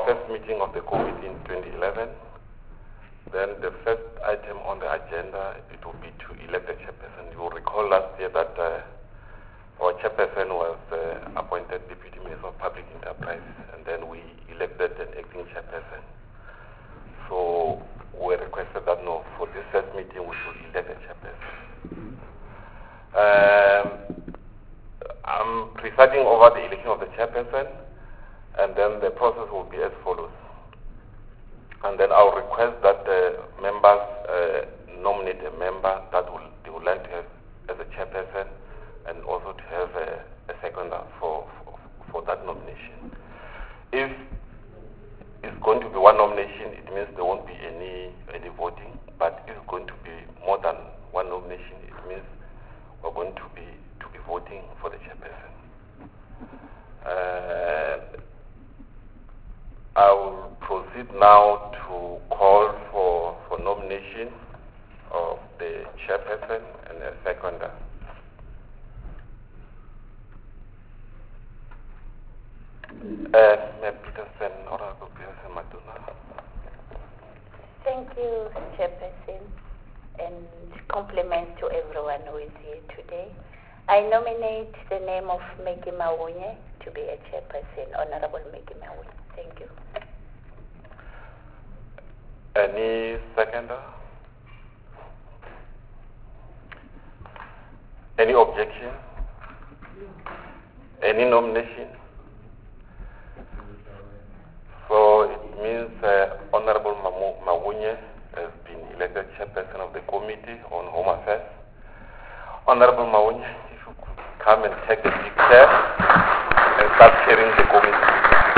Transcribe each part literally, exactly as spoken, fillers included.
first meeting of the committee in twenty eleven. Then the first item on the agenda, it will be to elect a chairperson. You will recall last year that uh, our chairperson was uh, appointed Deputy Minister of Public Enterprise, and then we elected an acting chairperson. So we requested that no, for this first meeting we should elect a chairperson. Um, I'm presiding over the election of the chairperson, and then the process will be as follows. And then I'll request that the members uh, nominate a member that will, they would like to have as a chairperson, and also to have a, a seconder for, for, for that nomination. If it's going to be one nomination, it means there won't be any, any voting. But if it's going to be more than one nomination, it means we're going to be, to be voting for the chairperson. Uh, I will proceed now to call for, for nomination of the chairperson and a seconder. Uh, Peterson, Honorable Peterson Matuna. Thank you, Chairperson, and compliment to everyone who is here today. I nominate the name of Maggie Mawunye to be a chairperson, Honorable Maggie Mawunye. Thank you. Any seconder? Any objection? Any nomination? So it means uh, Honorable Mawunye has been elected chairperson of the Committee on Home Affairs. Honorable Mawunye, if you could come and take the big chair and start chairing the committee.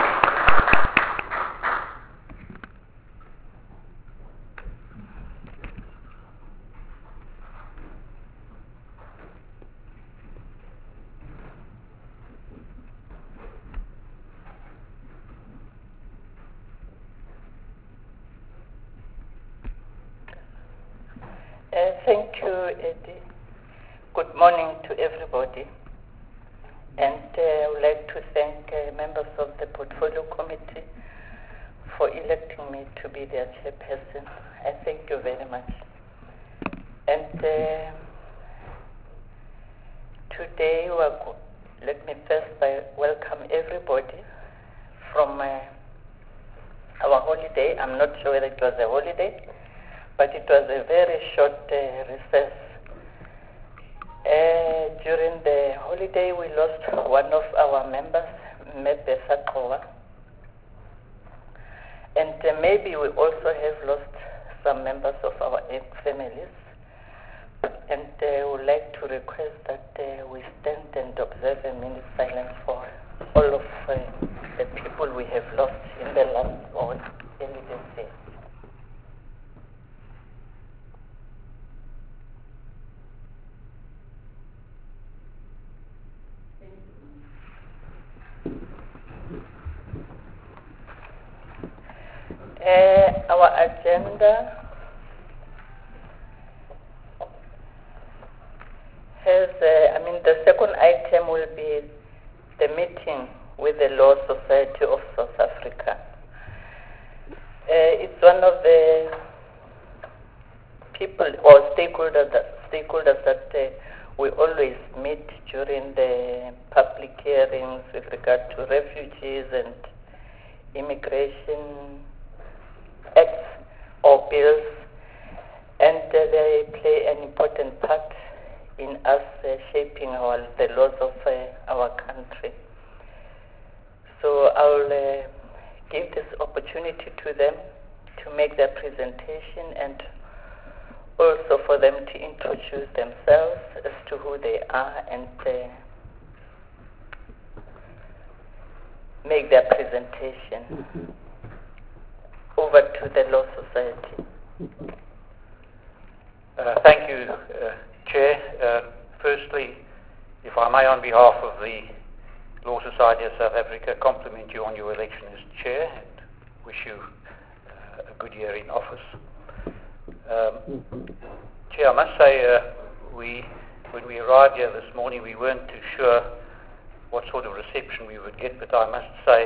Uh, thank you, Eddie. Good morning to everybody. And uh, I would like to thank uh, members of the Portfolio Committee for electing me to be their chairperson. I thank you very much. And uh, today, we're go- let me first uh, welcome everybody from uh, our holiday. I'm not sure whether it was a holiday, but it was a very short uh, recess. Uh, during the holiday, we lost one of our members, Mepe Sakova. And uh, maybe we also have lost some members of our families. And I uh, would like to request that uh, we stand and observe a minute silence for all of uh, the people we have lost in the last or early this year. Uh, our agenda has, uh, I mean, the second item will be the meeting with the Law Society of South Africa. Uh, it's one of the people or stakeholders that, stakeholders that uh, we always meet during the public hearings with regard to refugees and immigration acts or bills, and uh, they play an important part in us uh, shaping our, the laws of uh, our country. So I'll uh, give this opportunity to them to make their presentation and also for them to introduce themselves as to who they are and uh, make their presentation. Mm-hmm. Over to the Law Society. Uh, thank you, uh, Chair. Uh, firstly, if I may, on behalf of the Law Society of South Africa, compliment you on your election as Chair and wish you uh, a good year in office. Um, Chair, I must say, uh, we, when we arrived here this morning, we weren't too sure what sort of reception we would get, but I must say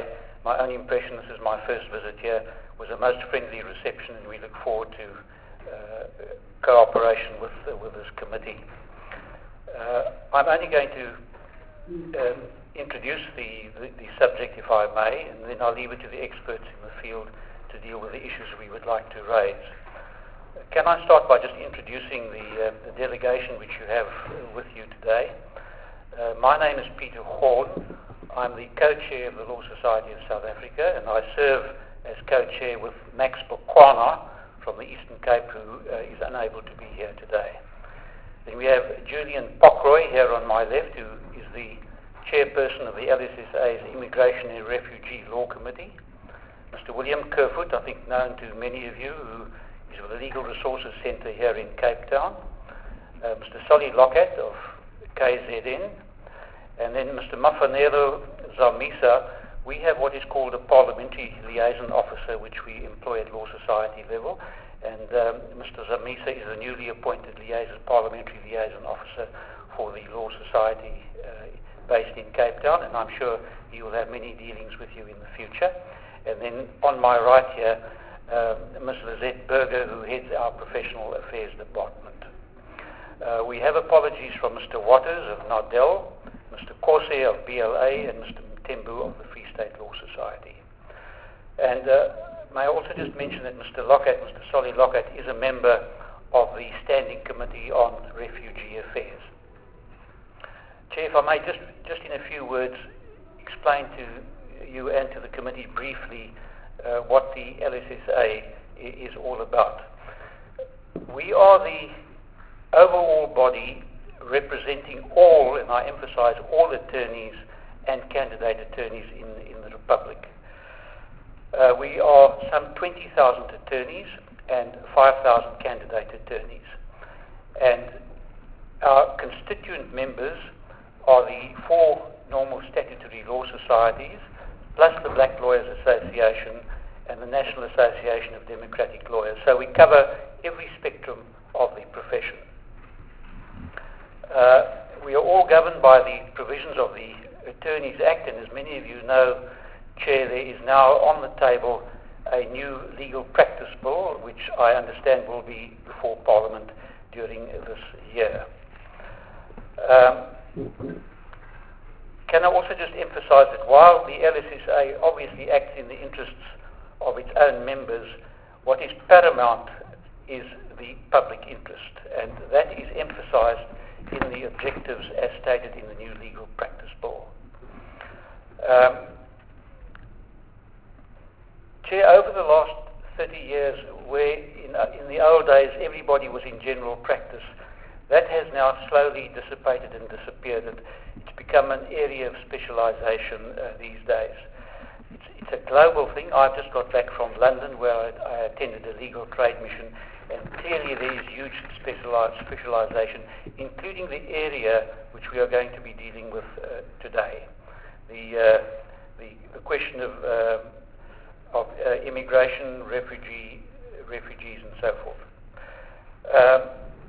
my own impression, this is my first visit here, was a most friendly reception, and we look forward to uh, cooperation with, uh, with this committee. Uh, I'm only going to um, introduce the, the, the subject, if I may, and then I'll leave it to the experts in the field to deal with the issues we would like to raise. Can I start by just introducing the, uh, the delegation which you have with you today? Uh, my name is Peter Horn. I'm the co-chair of the Law Society of South Africa, and I serve as co-chair with Max Bokwana from the Eastern Cape, who uh, is unable to be here today. Then we have Julian Pockroy here on my left, who is the chairperson of the L S S A's Immigration and Refugee Law Committee. Mister William Kerfoot, I think known to many of you, who is with the Legal Resources Centre here in Cape Town. Uh, Mister Solly Lockhart of K Z N. And then Mister Mafanelo Zamisa. We have what is called a parliamentary liaison officer, which we employ at Law Society level. And um, Mister Zamisa is a newly appointed liaison, parliamentary liaison officer for the Law Society uh, based in Cape Town, and I'm sure he will have many dealings with you in the future. And then on my right here, um, Miz Lizette Berger, who heads our Professional Affairs Department. Uh, we have apologies from Mister Waters of Nardell, Mister Corsair of B L A, and Mister Mtembu of the Free State Law Society. And uh, may I also just mention that Mister Lockhart, Mister Solly Lockhart, is a member of the Standing Committee on Refugee Affairs. Chair, if I may just, just in a few words explain to you and to the committee briefly uh, what the L S S A is all about. We are the overall body representing all, and I emphasize all, attorneys and candidate attorneys in, in the Republic. Uh, we are some twenty thousand attorneys and five thousand candidate attorneys. And our constituent members are the four normal statutory law societies, plus the Black Lawyers Association and the National Association of Democratic Lawyers. So we cover every spectrum of the profession. Uh, we are all governed by the provisions of the Attorneys Act, and as many of you know, Chair, there is now on the table a new legal practice bill, which I understand will be before Parliament during this year. Um, can I also just emphasize that while the L S S A obviously acts in the interests of its own members, what is paramount is the public interest, and that is emphasized in the objectives as stated in the new legal practice bill. Um, Chair, over the last thirty years, where in, uh, in the old days everybody was in general practice, that has now slowly dissipated and disappeared, and it's become an area of specialization uh, these days. It's, it's a global thing. I've just got back from London, where I, I attended a legal trade mission, and clearly there is huge specialized specialization, including the area which we are going to be dealing with uh, today. The, uh, the, the question of, uh, of uh, immigration, refugee, refugees, and so forth. Um,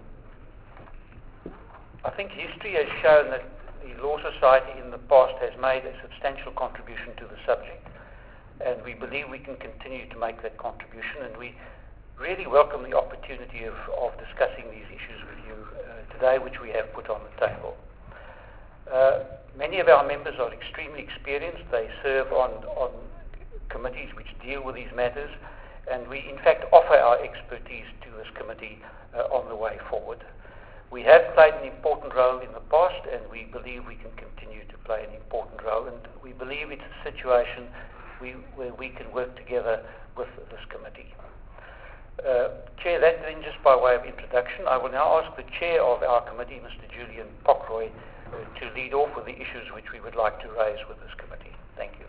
I think history has shown that the Law Society in the past has made a substantial contribution to the subject, and we believe we can continue to make that contribution, and we really welcome the opportunity of, of discussing these issues with you uh, today, which we have put on the table. Uh, many of our members are extremely experienced. They serve on, on committees which deal with these matters, and we in fact offer our expertise to this committee uh, on the way forward. We have played an important role in the past, and we believe we can continue to play an important role, and we believe it's a situation we, where we can work together with this committee. Uh, Chair, that then just by way of introduction, I will now ask the Chair of our committee, Mister Julian Pockroy, uh, to lead off with the issues which we would like to raise with this committee. Thank you.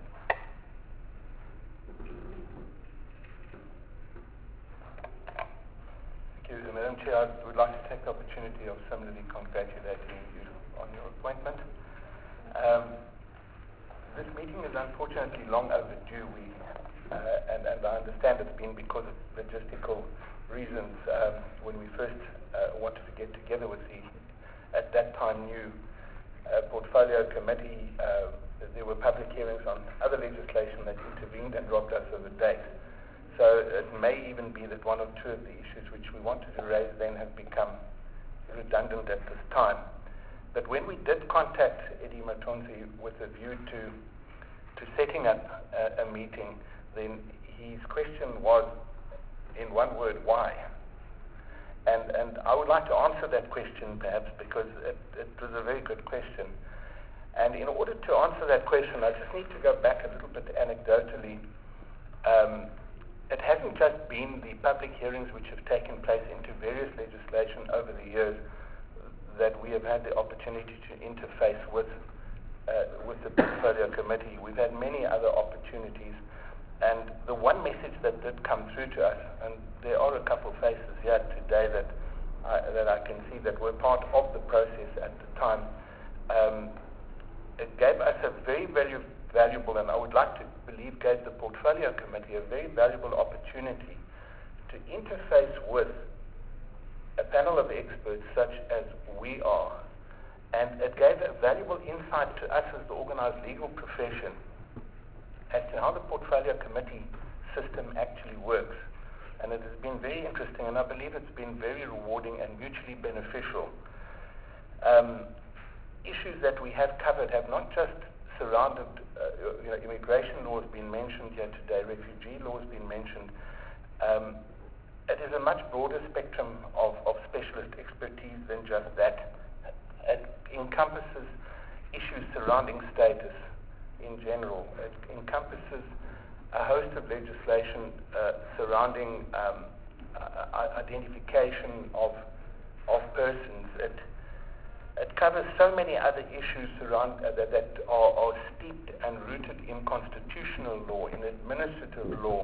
Thank you, Madam Chair. I would like to take the opportunity of similarly congratulating you on your appointment. Um, this meeting is unfortunately long overdue. We Uh, and, and I understand it's been because of logistical reasons. Um, when we first uh, wanted to get together with the, at that time, new uh, portfolio committee, uh, there were public hearings on other legislation that intervened and robbed us of a date. So it may even be that one or two of the issues which we wanted to raise then have become redundant at this time. But when we did contact Eddie Matonzi with a view to to setting up a, a meeting, then his question was, in one word, why? And and I would like to answer that question perhaps because it, it was a very good question. And in order to answer that question, I just need to go back a little bit anecdotally. Um, it hasn't just been the public hearings which have taken place into various legislation over the years that we have had the opportunity to interface with uh, with the portfolio committee. We've had many other opportunities, and the one message that did come through to us, and there are a couple of faces here today that I, that I can see that were part of the process at the time. Um, it gave us a very, very valuable, and I would like to believe gave the portfolio committee a very valuable opportunity to interface with a panel of experts such as we are, and it gave a valuable insight to us as the organized legal profession as to how the portfolio committee system actually works. And it has been very interesting, and I believe it's been very rewarding and mutually beneficial. Um, issues that we have covered have not just surrounded, uh, you know, immigration law has been mentioned here today, refugee law has been mentioned. Um, It is a much broader spectrum of, of specialist expertise than just that. It encompasses issues surrounding status in general. It encompasses a host of legislation uh, surrounding um, uh, identification of of persons. It it covers so many other issues surround uh, that, that are, are steeped and rooted in constitutional law, in administrative law,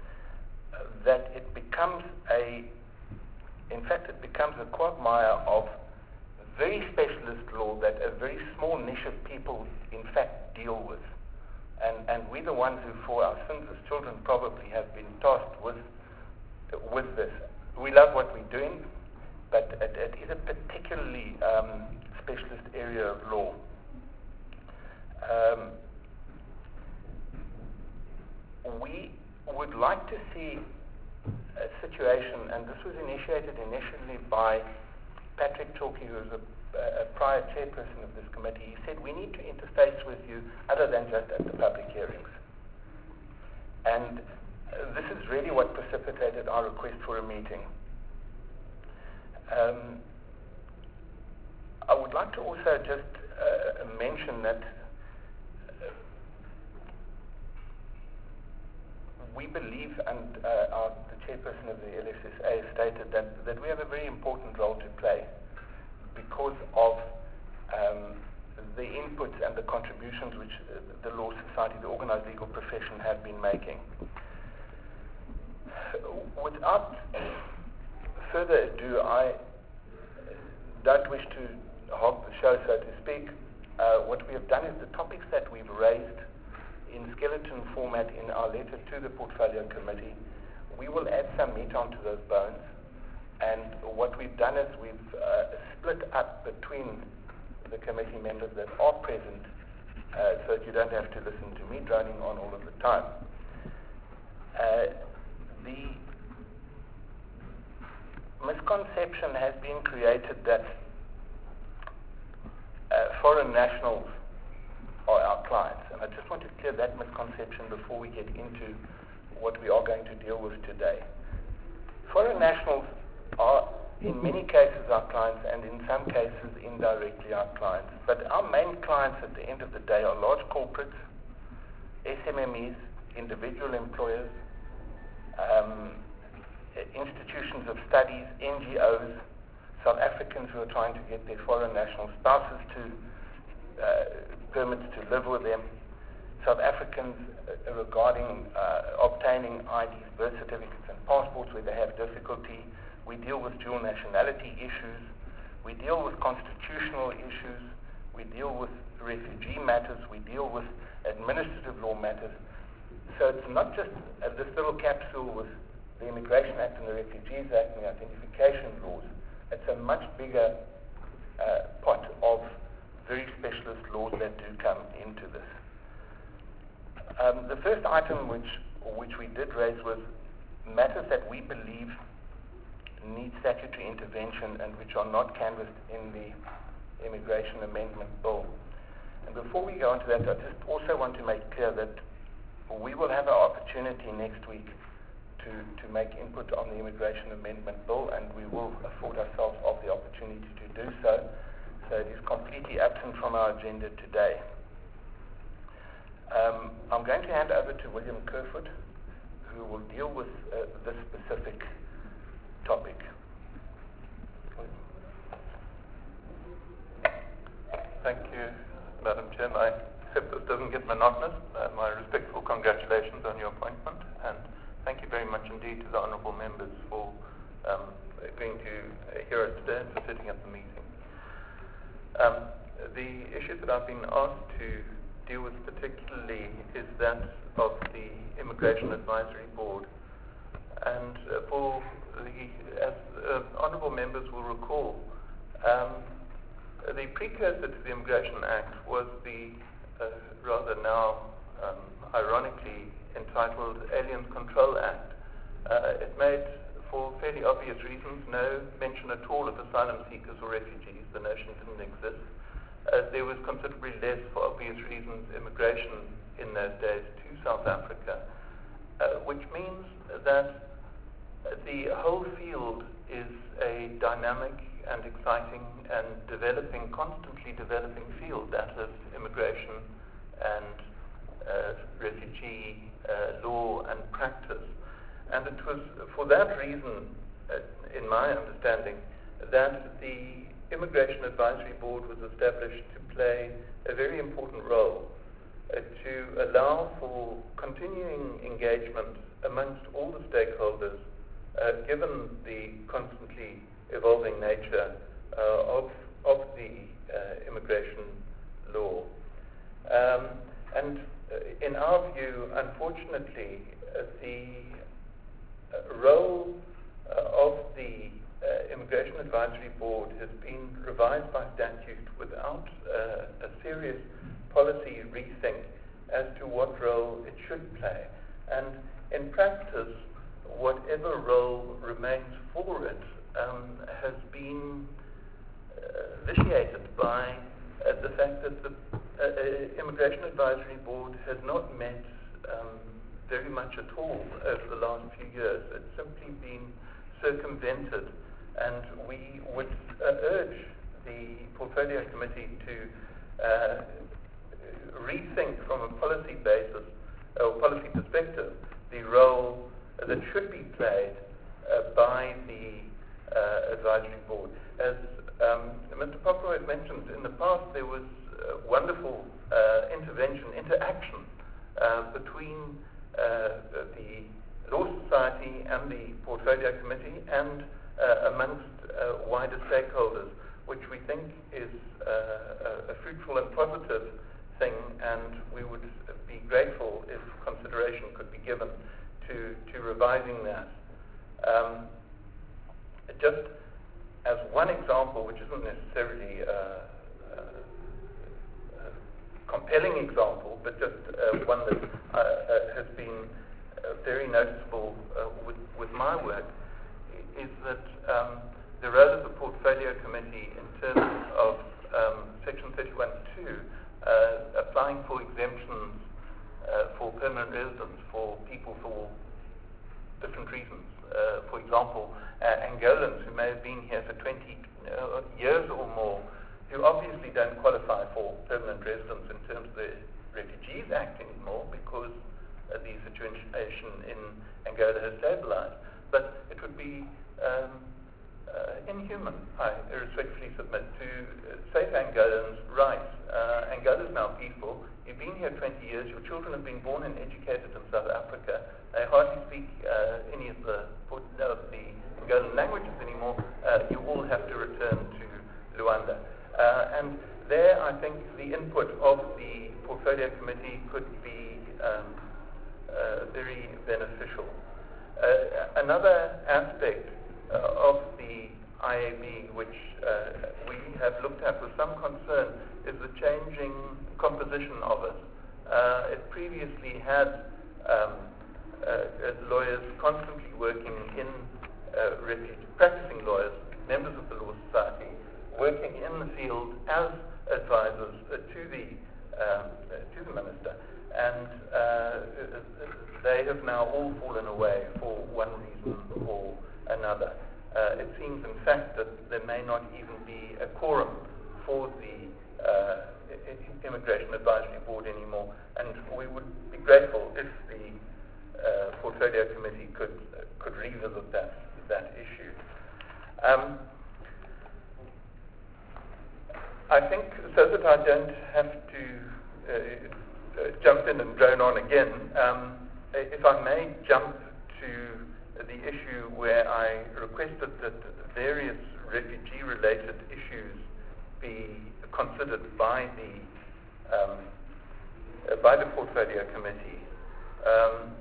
that it becomes a, in fact, it becomes a quagmire of very specialist law that a very small niche of people, in fact, deal with. And, and we're the ones who, for our sins as children, probably have been tasked with, with this. We love what we're doing, but it, it is a particularly um, specialist area of law. Um, we would like to see a situation, and this was initiated initially by Patrick Chalky, who was a, a prior chairperson of this committee. He said, we need to interface with you other than just at the public hearings. And uh, this is really what precipitated our request for a meeting. Um, I would like to also just uh, mention that we believe, and uh, our, the chairperson of the L S S A stated that, that we have a very important role to play because of um, the inputs and the contributions which uh, the Law Society, the organized legal profession, have been making. Without further ado, I don't wish to hog the show, so to speak. Uh, what we have done is the topics that we've raised in skeleton format in our letter to the portfolio committee, we will add some meat onto those bones. And what we've done is we've uh, split up between the committee members that are present uh, so that you don't have to listen to me droning on all of the time. Uh, the misconception has been created that uh, foreign nationals are our clients, and I just want to clear that misconception before we get into what we are going to deal with today. Foreign nationals are in many cases our clients, and in some cases indirectly our clients, but our main clients at the end of the day are large corporates, S M M Es, individual employers, um, institutions of studies, N G Os, South Africans who are trying to get their foreign national spouses to uh, permits to live with them, South Africans uh, regarding uh, obtaining I Ds, birth certificates and passports where they have difficulty. We deal with dual nationality issues. We deal with constitutional issues. We deal with refugee matters. We deal with administrative law matters. So it's not just uh, this little capsule with the Immigration Act and the Refugees Act and the identification laws. It's a much bigger uh, pot of very specialist laws that do come into this. Um, the first item which, which we did raise was matters that we believe need statutory intervention and which are not canvassed in the Immigration Amendment Bill. And before we go into that, I just also want to make clear that we will have our opportunity next week to, to make input on the Immigration Amendment Bill, and we will afford ourselves of the opportunity to do so. So it is completely absent from our agenda today. Um, I'm going to hand over to William Kerfoot, who will deal with uh, this specific topic. Thank you, Madam Chair. I hope this doesn't get monotonous. Uh, my respectful congratulations on your appointment, and thank you very much indeed to the honourable members for um, agreeing to uh, hear us today and for sitting at the meeting. Um, the issue that I've been asked to deal with particularly is that of the Immigration Advisory Board. And uh, for the, as uh, honourable members will recall, um, the precursor to the Immigration Act was the uh, rather now um, ironically entitled Aliens Control Act. Uh, it made, for fairly obvious reasons, no mention at all of asylum seekers or refugees. The notion didn't exist. Uh, there was considerably less, for obvious reasons, immigration in those days to South Africa, uh, which means that the whole field is a dynamic and exciting and developing, constantly developing field, that is immigration and uh, refugee uh, law and practice. And it was for that reason, uh, in my understanding, that the Immigration Advisory Board was established to play a very important role uh, to allow for continuing engagement amongst all the stakeholders, uh, given the constantly evolving nature uh, of, of the uh, immigration law. Um, and uh, in our view, unfortunately, uh, the uh, role uh, of the uh, Immigration Advisory Board has been revised by statute without uh, a serious policy rethink as to what role it should play. And in practice, whatever role remains for it um, has been uh, vitiated by uh, the fact that the uh, uh, Immigration Advisory Board has not met um, very much at all over the last few years. It's simply been circumvented, and we would uh, urge the Portfolio Committee to uh, rethink from a policy basis or policy perspective the role that should be played uh, by the uh, Advisory Board. As um, Mister Popoy had mentioned, in the past there was uh, wonderful uh, intervention, interaction uh, between uh, the Law Society and the Portfolio Committee and uh, amongst uh, wider stakeholders, which we think is uh, a, a fruitful and positive thing, and we would be grateful if consideration could be given to, to revising that. Um, just as one example, which isn't necessarily a, a, a compelling example, but just uh, one that uh, uh, has been uh, very noticeable uh, with, with my work, is that um, the role of the Portfolio Committee in terms of um, Section thirty-one two, uh, applying for exemptions uh, for permanent residence for people for different reasons. Uh, for example, uh, Angolans who may have been here for twenty uh, years or more, who obviously don't qualify for permanent residence in terms of the Refugees Act anymore because uh, the situation in Angola has stabilized. But it would be um, uh, inhuman, I respectfully submit, to uh, say to Angolans, right, uh, Angola is now peaceful, you've been here twenty years, your children have been born and educated in South Africa, they hardly speak uh, any of the, of the Angolan languages anymore, uh, you all have to return to Luanda. Uh, and there I think the input of the Portfolio Committee could be um, uh, very beneficial. Uh, another aspect uh, of the I A B, which uh, we have looked at with some concern, is the changing composition of it. Uh, it previously had um, uh, lawyers constantly working in uh, refuge, practicing lawyers, members of the Law Society, working in the field as advisors uh, to the um, uh, to the minister, and uh, they have now all fallen away for one reason or another. Uh, it seems, in fact, that there may not even be a quorum for the uh, Immigration Advisory Board anymore, and we would be grateful if the uh, Portfolio Committee could uh, could revisit that that issue. Um, I think, so that I don't have to uh, uh, jump in and drone on again, um, if I may jump to the issue where I requested that various refugee-related issues be considered by the um, uh, by the Portfolio Committee. Um,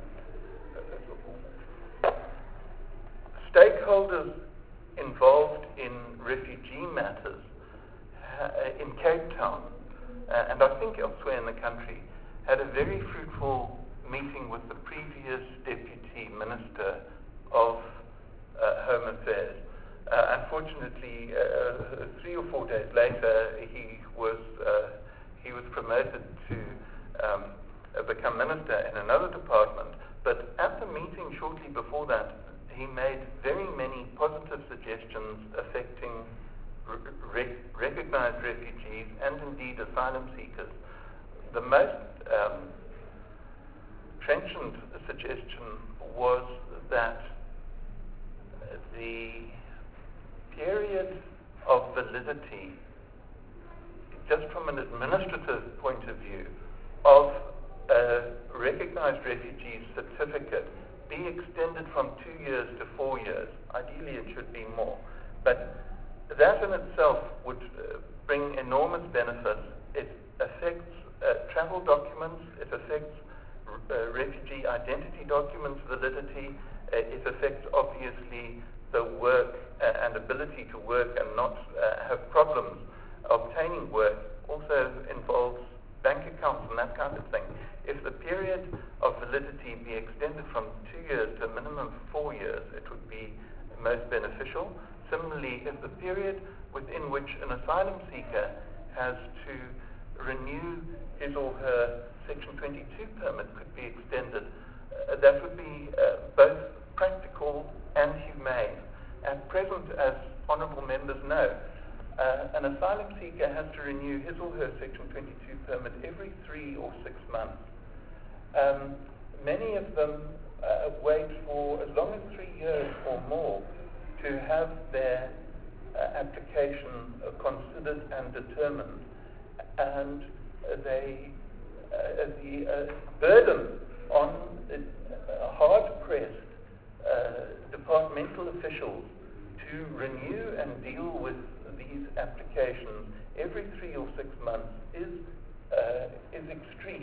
stakeholders involved in refugee matters uh, in Cape Town, uh, and I think elsewhere in the country, had a very fruitful meeting with the previous Deputy Minister of uh, Home Affairs. Uh, unfortunately, uh, three or four days later, he was uh, he was promoted to um, uh, become minister in another department. But at the meeting shortly before that, he made very many positive suggestions affecting re- recognized refugees and indeed asylum seekers. The most um, trenchant suggestion was that the period of validity, just from an administrative point of view, of a recognized refugee certificate be extended from two years to four years. Ideally, it should be more. But that in itself would uh, bring enormous benefits. It affects uh, travel documents, it affects uh, refugee identity documents validity, uh, it affects obviously the work uh, and ability to work and not uh, have problems obtaining work. Also involves bank accounts and that kind of thing. If the period of validity be extended from two years to a minimum of four years, it would be most beneficial. Similarly, if the period within which an asylum seeker has to renew his or her Section twenty-two permit could be extended, uh, that would be uh, both practical and humane. At present, as honourable members know, uh, an asylum seeker has to renew his or her Section twenty-two permit every three or six months. Um, many of them uh, wait for as long as three years or more to have their uh, application uh, considered and determined, and uh, they uh, the uh, burden on uh, hard-pressed uh, departmental officials to renew and deal with these applications every three or six months is uh, is extreme.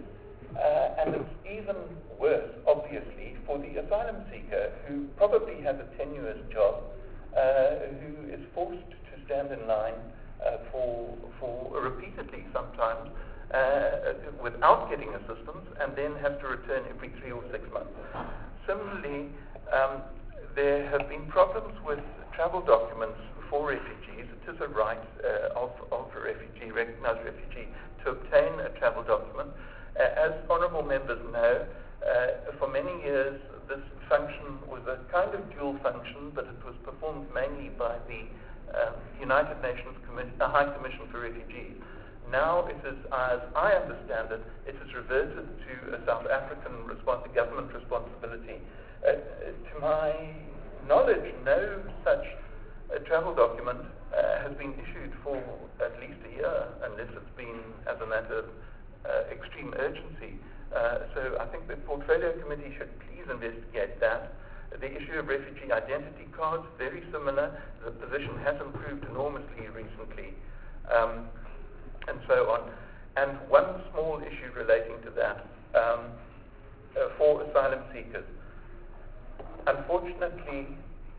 Uh, and it's even worse, obviously, for the asylum seeker who probably has a tenuous job, uh, who is forced to stand in line uh, for for repeatedly sometimes uh, without getting assistance, and then has to return every three or six months. Similarly, um, there have been problems with travel documents for refugees. It is a right uh, of, of a refugee, recognized refugee, to obtain a travel document. Uh, as honourable members know, uh, for many years this function was a kind of dual function, but it was performed mainly by the um, United Nations Commi- uh, High Commission for Refugees. Now it is, as I understand it, it is reverted to a South African respons- government responsibility. Uh, to my knowledge, no such uh, travel document uh, has been issued for at least a year, unless it's been as a matter of uh, extreme urgency. Uh, so I think the Portfolio Committee should please investigate that. The issue of refugee identity cards, very similar. The position has improved enormously recently, um, and so on. And one small issue relating to that, um, uh, for asylum seekers. Unfortunately,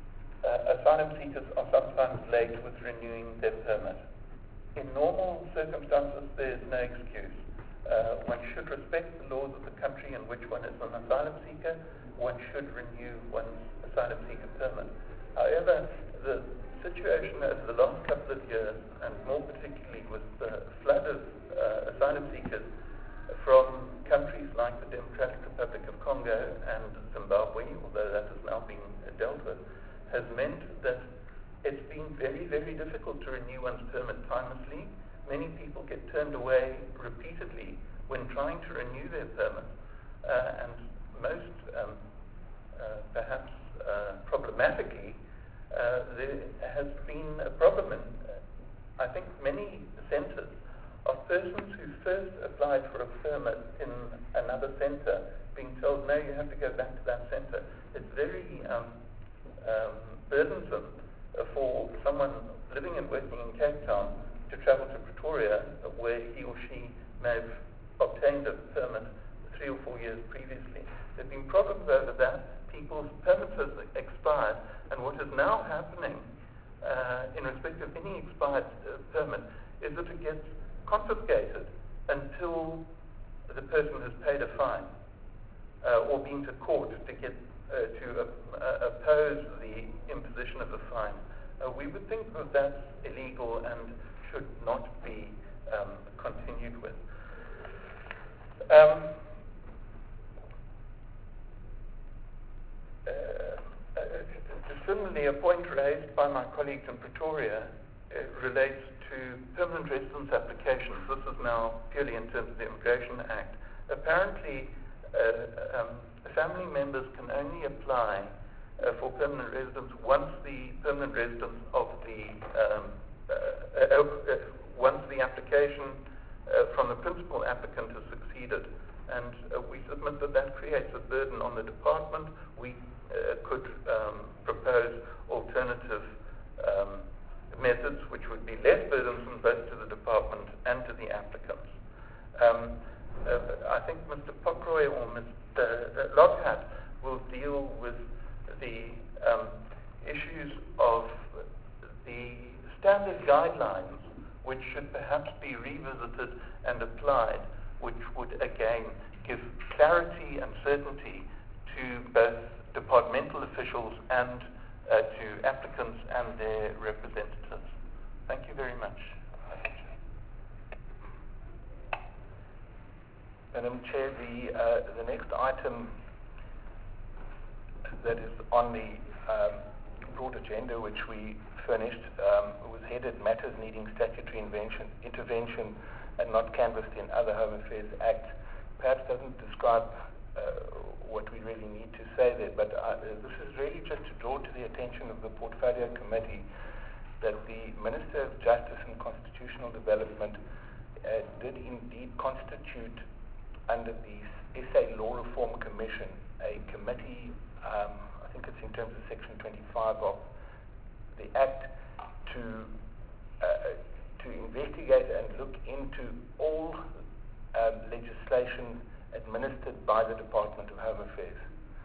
uh, asylum seekers are sometimes late with renewing their permit. In normal circumstances, there is no excuse. Uh, one should respect the laws of the country in which one is an asylum seeker. One should renew one's asylum seeker permit. However, the situation over the last couple of years, and more particularly with the flood of uh, asylum seekers from countries like the Democratic Republic of Congo and Zimbabwe, although that is now being dealt with, has meant that it's been very, very difficult to renew one's permit timelessly. Many people get turned away repeatedly when trying to renew their permit, uh, and most, um, uh, perhaps uh, problematically, uh, there has been a problem in, uh, I think, many centres of persons who first applied for a permit in another centre being told, no, you have to go back to that centre. It's very um, um, burdensome uh, for someone living and working in Cape Town to travel to Pretoria, uh, where he or she may have obtained a permit three or four years previously. There have been problems over that. People's permits have expired, and what is now happening uh, in respect of any expired uh, permit is that it gets confiscated until the person has paid a fine uh, or been to court to get uh, to uh, oppose the imposition of a fine. Uh, we would think that that's illegal and should not be um, continued with. Um, uh, uh, similarly, a point raised by my colleagues in Pretoria uh, relates to permanent residence applications. This is now purely in terms of the Immigration Act. Apparently, uh, um, family members can only apply uh, for permanent residence once the permanent residence of the um, uh, uh, uh, once the application uh, from the principal applicant has succeeded. And uh, we submit that that creates a burden on the department. We uh, could um, propose alternative um, methods which would be less burdensome both to the department and to the applicants. Um, uh, I think Mister Pockroy or Mister Lockhart will deal with the um, issues of the standard guidelines which should perhaps be revisited and applied, which would again give clarity and certainty to both departmental officials and uh, to applicants and their representatives. Thank you very much. Madam Chair, the, uh, the next item that is on the um, broad agenda which we furnished um, was headed Matters Needing Statutory Invention, Intervention and Not Canvassed in Other Home Affairs Act. Perhaps doesn't describe uh, what we really need to say there, but uh, this is really just to draw to the attention of the Portfolio Committee that the Minister of Justice and Constitutional Development uh, did indeed constitute under the S A Law Reform Commission a committee, um, I think it's in terms of Section twenty-five of the Act, to uh, to investigate and look into all um, legislation administered by the Department of Home Affairs.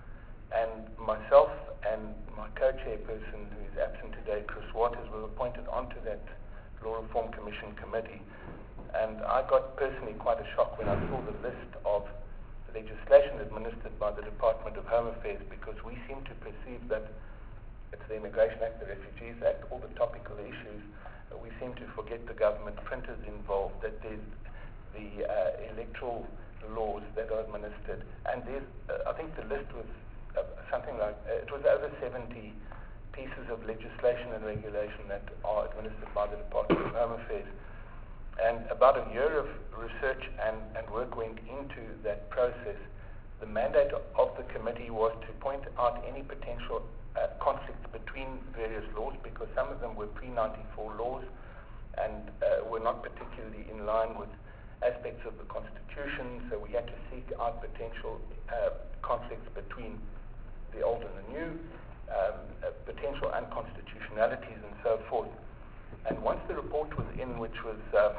And myself and my co-chairperson, who is absent today, Chris Waters, were appointed onto that Law Reform Commission committee. And I got personally quite a shock when I saw the list of legislation administered by the Department of Home Affairs, because we seem to perceive that it's the Immigration Act, the Refugees Act, all the topical issues. Uh, we seem to forget the government printers involved, that there's the uh, electoral laws that are administered. And there's, uh, I think the list was uh, something like, uh, it was over seventy pieces of legislation and regulation that are administered by the Department of Home Affairs. And about a year of research and, and work went into that process. The mandate of the committee was to point out any potential uh, conflicts between various laws, because some of them were pre ninety-four laws and uh, were not particularly in line with aspects of the Constitution, so we had to seek out potential uh, conflicts between the old and the new, um, uh, potential unconstitutionalities and so forth. And once the report was in, which was uh,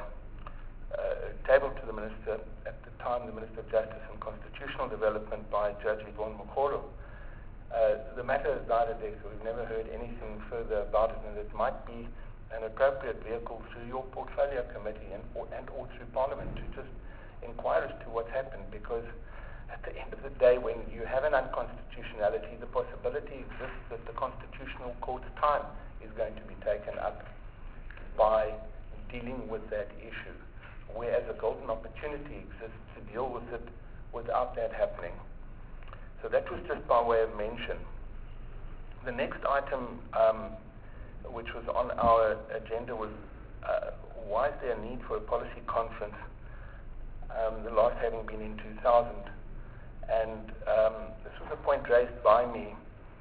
uh, tabled to the Minister, at the time the Minister of Justice and Constitutional Development by Judge Yvonne Mokgoro, Uh, the matter has died a death, so we've never heard anything further about it, and it might be an appropriate vehicle through your portfolio committee and or, and or through Parliament to just inquire as to what's happened, because at the end of the day, when you have an unconstitutionality, the possibility exists that the Constitutional Court's time is going to be taken up by dealing with that issue, whereas a golden opportunity exists to deal with it without that happening. So that was just by way of mention. The next item, um, which was on our agenda, was uh, why is there a need for a policy conference, um, the last having been in two thousand. And um, this was a point raised by me,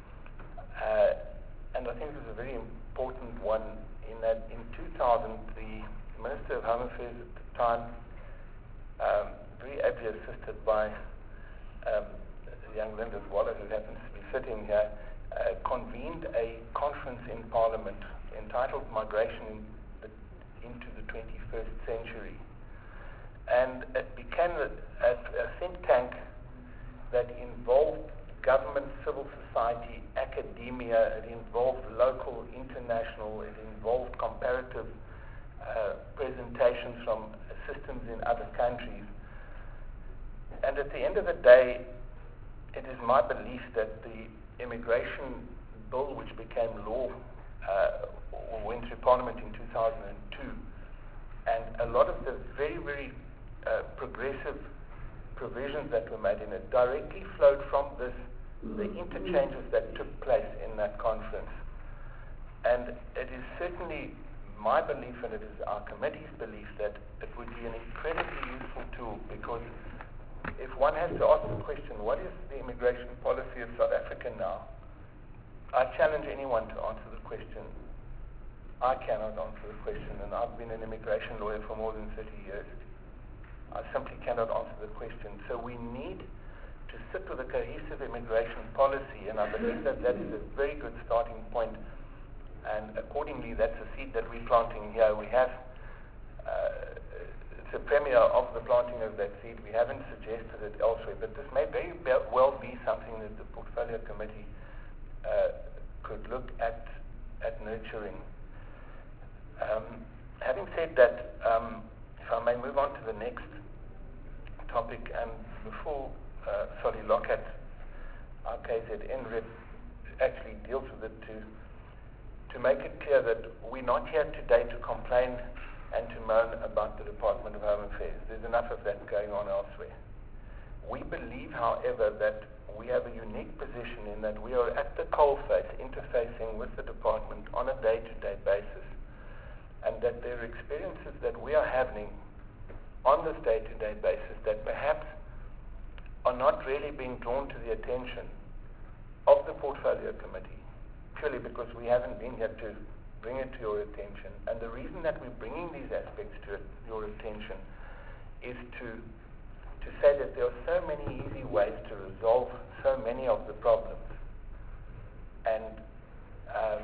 uh, and I think it was a very important one, in that in two thousand, the Minister of Home Affairs at the time, um, very ably assisted by um, young Linda Waller, who happens to be sitting here, uh, convened a conference in Parliament entitled Migration in the, into the twenty-first Century. And it became a, a, a think tank that involved government, civil society, academia, it involved local, international, it involved comparative uh, presentations from systems in other countries. And at the end of the day, it is my belief that the immigration bill, which became law, uh, went through Parliament in two thousand two, and a lot of the very, very uh, progressive provisions that were made in it directly flowed from this, the interchanges that took place in that conference. And it is certainly my belief, and it is our committee's belief, that it would be an incredibly useful tool, because if one has to ask the question, what is the immigration policy of South Africa now? I challenge anyone to answer the question. I cannot answer the question, and I've been an immigration lawyer for more than thirty years. I simply cannot answer the question. So we need to sit with a cohesive immigration policy, and I believe that that is a very good starting point, and accordingly that's a seed that we're planting here. We have uh, it's a premiere of the planting of that seed. We haven't suggested it elsewhere, but this may very well be something that the Portfolio Committee uh, could look at at nurturing. Um, having said that, um, if I may move on to the next topic, and before uh, Solly Lockhart, our K Z N rep, actually deals with it, to to make it clear that we're not here today to complain and to moan about the Department of Home Affairs. There's enough of that going on elsewhere. We believe, however, that we have a unique position in that we are at the coalface interfacing with the department on a day-to-day basis, and that there are experiences that we are having on this day-to-day basis that perhaps are not really being drawn to the attention of the Portfolio Committee, purely because we haven't been here to bring it to your attention. And the reason that we're bringing these aspects to it, your attention is to to say that there are so many easy ways to resolve so many of the problems. And um,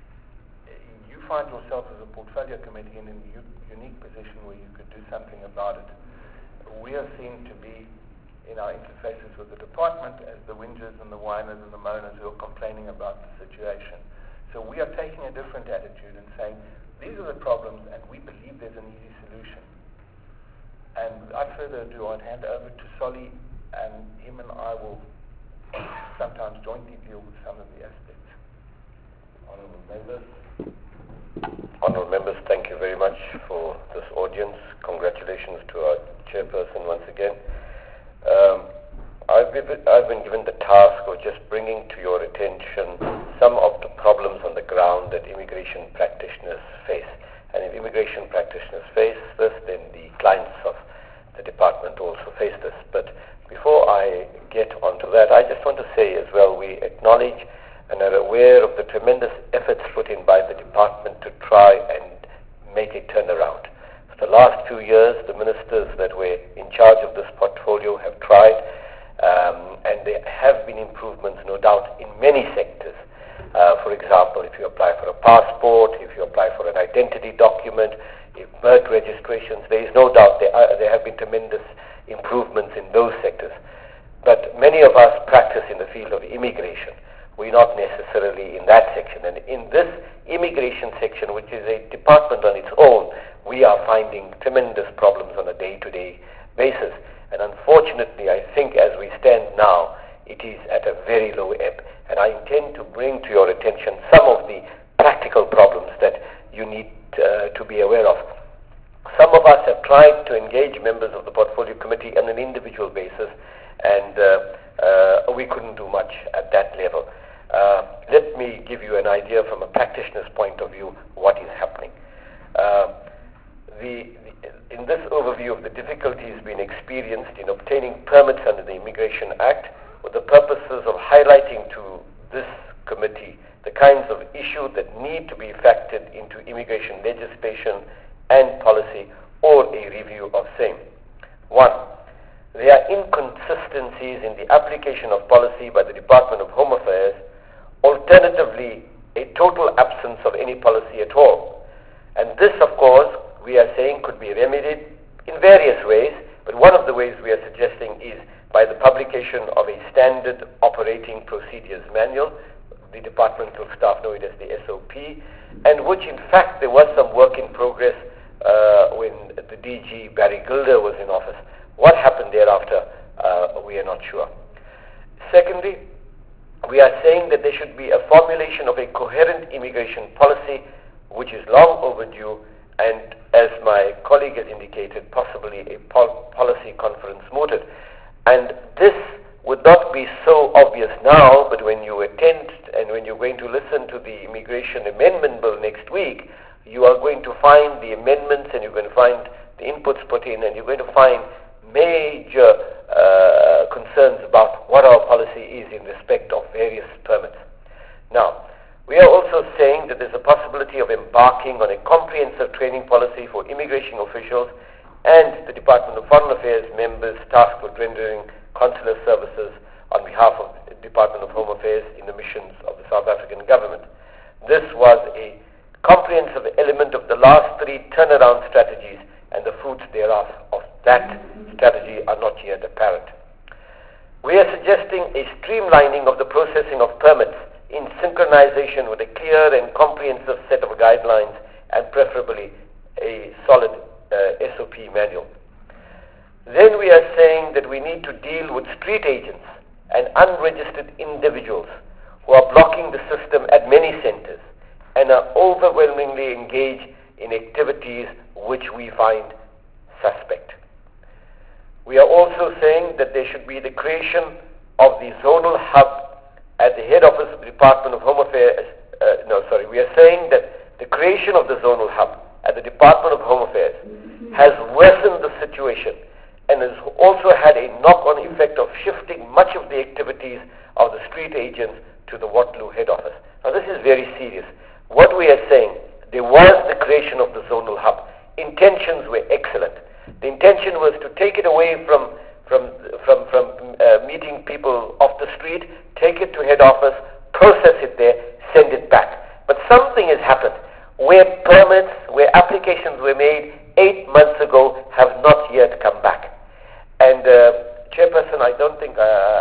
you find yourself as a Portfolio Committee in a u- unique position where you could do something about it. We are seen to be in our interfaces with the department as the whingers and the whiners and the moaners who are complaining about the situation. So we are taking a different attitude and saying, these are the problems and we believe there's an easy solution. And without further ado, I'd hand over to Solly, and him and I will sometimes jointly deal with some of the aspects. Honourable members, Honourable members, thank you very much for this audience. Congratulations to our chairperson once again. Um, I've, given, I've been given the task of just bringing to your attention some of the problems on the ground that immigration practitioners face. And if immigration practitioners face this, then the clients of the department also face this. But before I get onto that, I just want to say as well, we acknowledge and are aware of the tremendous efforts put in by the department to try and make a turnaround. For the last few years, the ministers that were in charge of this portfolio have tried, um, and there have been improvements, no doubt, in many sectors. Uh, for example, if you apply for a passport, if you apply for an identity document, if birth registrations, there is no doubt there, are, there have been tremendous improvements in those sectors. But many of us practice in the field of immigration. we're not necessarily in that section. And in this immigration section, which is a department on its own, we are finding tremendous problems on a day-to-day basis. And unfortunately, I think as we stand now, it is at a very low ebb. And I intend to bring to your attention some of the practical problems that you need uh, to be aware of. Some of us have tried to engage members of the Portfolio Committee on an individual basis, and uh, uh, we couldn't do much at that level. Uh, let me give you an idea from a practitioner's point of view what is happening. Uh, the, the, in this overview of the difficulties being experienced in obtaining permits under the Immigration Act, with the purposes of highlighting to this committee the kinds of issues that need to be factored into immigration legislation and policy, or a review of same. One, there are inconsistencies in the application of policy by the Department of Home Affairs, alternatively, a total absence of any policy at all. And this, of course, we are saying could be remedied in various ways, but one of the ways we are suggesting is by the publication of a standard operating procedures manual. The departmental staff know it as the S O P, and which in fact there was some work in progress uh, when the D G Barry Gilder was in office. What happened thereafter, uh, we are not sure. Secondly, we are saying that there should be a formulation of a coherent immigration policy which is long overdue, and as my colleague has indicated, possibly a pol- policy conference mooted. And this would not be so obvious now, but when you attend and when you're going to listen to the Immigration Amendment Bill next week, you are going to find the amendments and you're going to find the inputs put in, and you're going to find major uh, concerns about what our policy is in respect of various permits. Now, we are also saying that there's a possibility of embarking on a comprehensive training policy for immigration officials and the Department of Foreign Affairs members tasked with rendering consular services on behalf of the Department of Home Affairs in the missions of the South African government. This was a comprehensive element of the last three turnaround strategies, and the fruits thereof of that strategy are not yet apparent. We are suggesting a streamlining of the processing of permits in synchronization with a clear and comprehensive set of guidelines, and preferably a solid uh, S O P manual. Then we are saying that we need to deal with street agents and unregistered individuals who are blocking the system at many centers and are overwhelmingly engaged in activities which we find suspect. We are also saying that there should be the creation of the zonal hub at the head office of the Department of Home Affairs. Uh, no, sorry, we are saying that the creation of the zonal hub at the Department of Home Affairs has worsened the situation and has also had a knock-on effect of shifting much of the activities of the street agents to the Waterloo head office. Now this is very serious. What we are saying, there was the creation of the zonal hub. Intentions were excellent. The intention was to take it away from from from, from uh, meeting people off the street, take it to head office, process it there, send it back. But something has happened where permits, where applications were made eight months ago have not yet come back. And uh, Chairperson, I don't think, uh,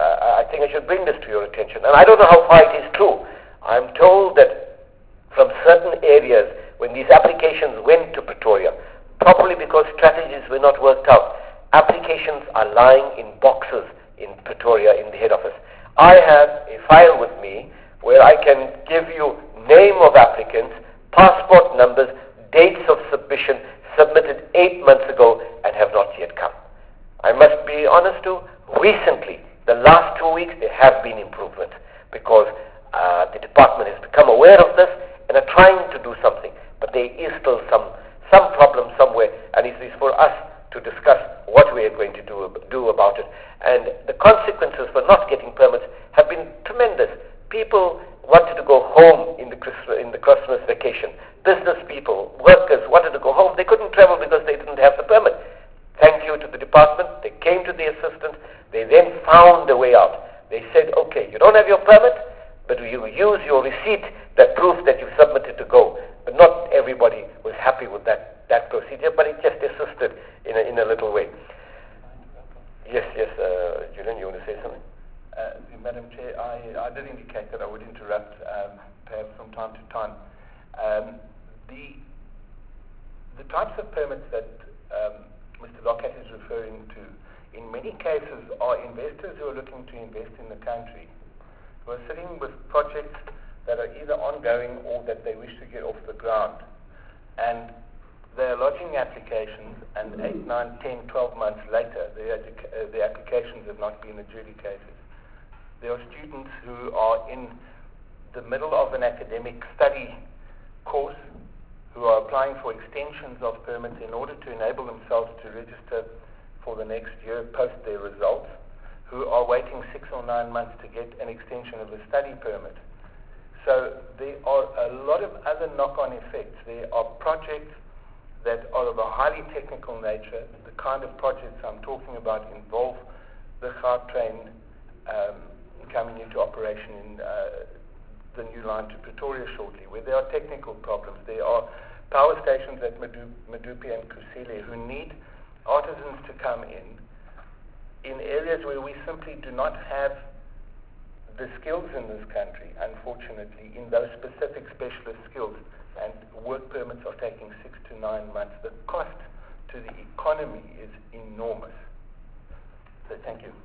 I think I should bring this to your attention. And I don't know how far it is true. I'm told that from certain areas, when these applications went to Pretoria, probably because strategies were not worked out, applications are lying in boxes in Pretoria in the head office. I have a file with me where I can give you name of applicants, passport numbers, dates of submission, submitted eight months ago and have not yet come. I must be honest too, recently, the last two weeks, there have been improvements because uh, the department has become aware of this and are trying to do something. But there is still some, some problem somewhere, and it is for us to discuss what we are going to do, do about it. And the consequences for not getting permits have been tremendous. People wanted to go home in the Christmas, in the Christmas vacation. Business people, workers wanted to go home. They couldn't travel because they didn't have the permit. Thank you to the department. They came to the assistance. They then found a way out. They said, okay, you don't have your permit, but you use your receipt that proves that you submitted to go. But not everybody was happy with that, that procedure, but it just assisted in a, in a little way. Yes, yes, uh, Julian, you want to say something? Uh, Madam Chair, I, I did indicate that I would interrupt um, perhaps from time to time. Um, the, the types of permits that um, Mister Lockhart is referring to, in many cases, are investors who are looking to invest in the country, who are sitting with projects that are either ongoing or that they wish to get off the ground. And they're lodging applications, and eight, nine, ten, twelve months later, the, uh, the applications have not been adjudicated. There are students who are in the middle of an academic study course who are applying for extensions of permits in order to enable themselves to register for the next year post their results, who are waiting six or nine months to get an extension of a study permit. So there are a lot of other knock-on effects. There are projects that are of a highly technical nature. The kind of projects I'm talking about involve the Gautrain um, coming into operation in uh, the new line to Pretoria shortly, where there are technical problems. There are power stations at Medupi and Kusile who need artisans to come in, in areas where we simply do not have the skills in this country, unfortunately, in those specific specialist skills, and work permits are taking six to nine months. The cost to the economy is enormous. So thank you.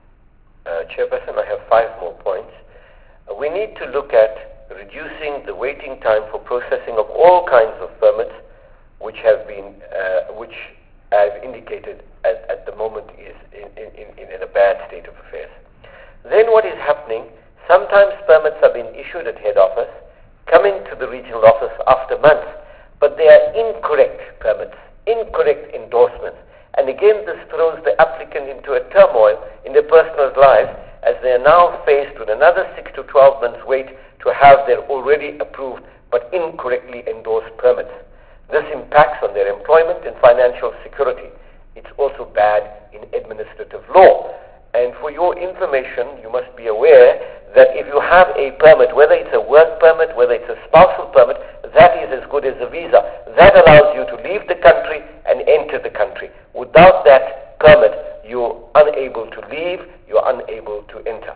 Uh, Chairperson, I have five more points. Uh, we need to look at reducing the waiting time for processing of all kinds of permits, which have been, uh, which I've indicated at, at the moment is in, in, in, in a bad state of affairs. Then what is happening, sometimes permits are being issued at head office, coming to the regional office after months, but they are incorrect permits, incorrect endorsements. And again, this throws the applicant into a turmoil in their personal lives, as they are now faced with another six to twelve months wait to have their already approved but incorrectly endorsed permits. This impacts on their employment and financial security. It's also bad in administrative law. And for your information, you must be aware that if you have a permit, whether it's a work permit, whether it's a spousal permit, that is as good as a visa. That allows you to leave the country and enter the country. Without that permit, you're unable to leave, you're unable to enter.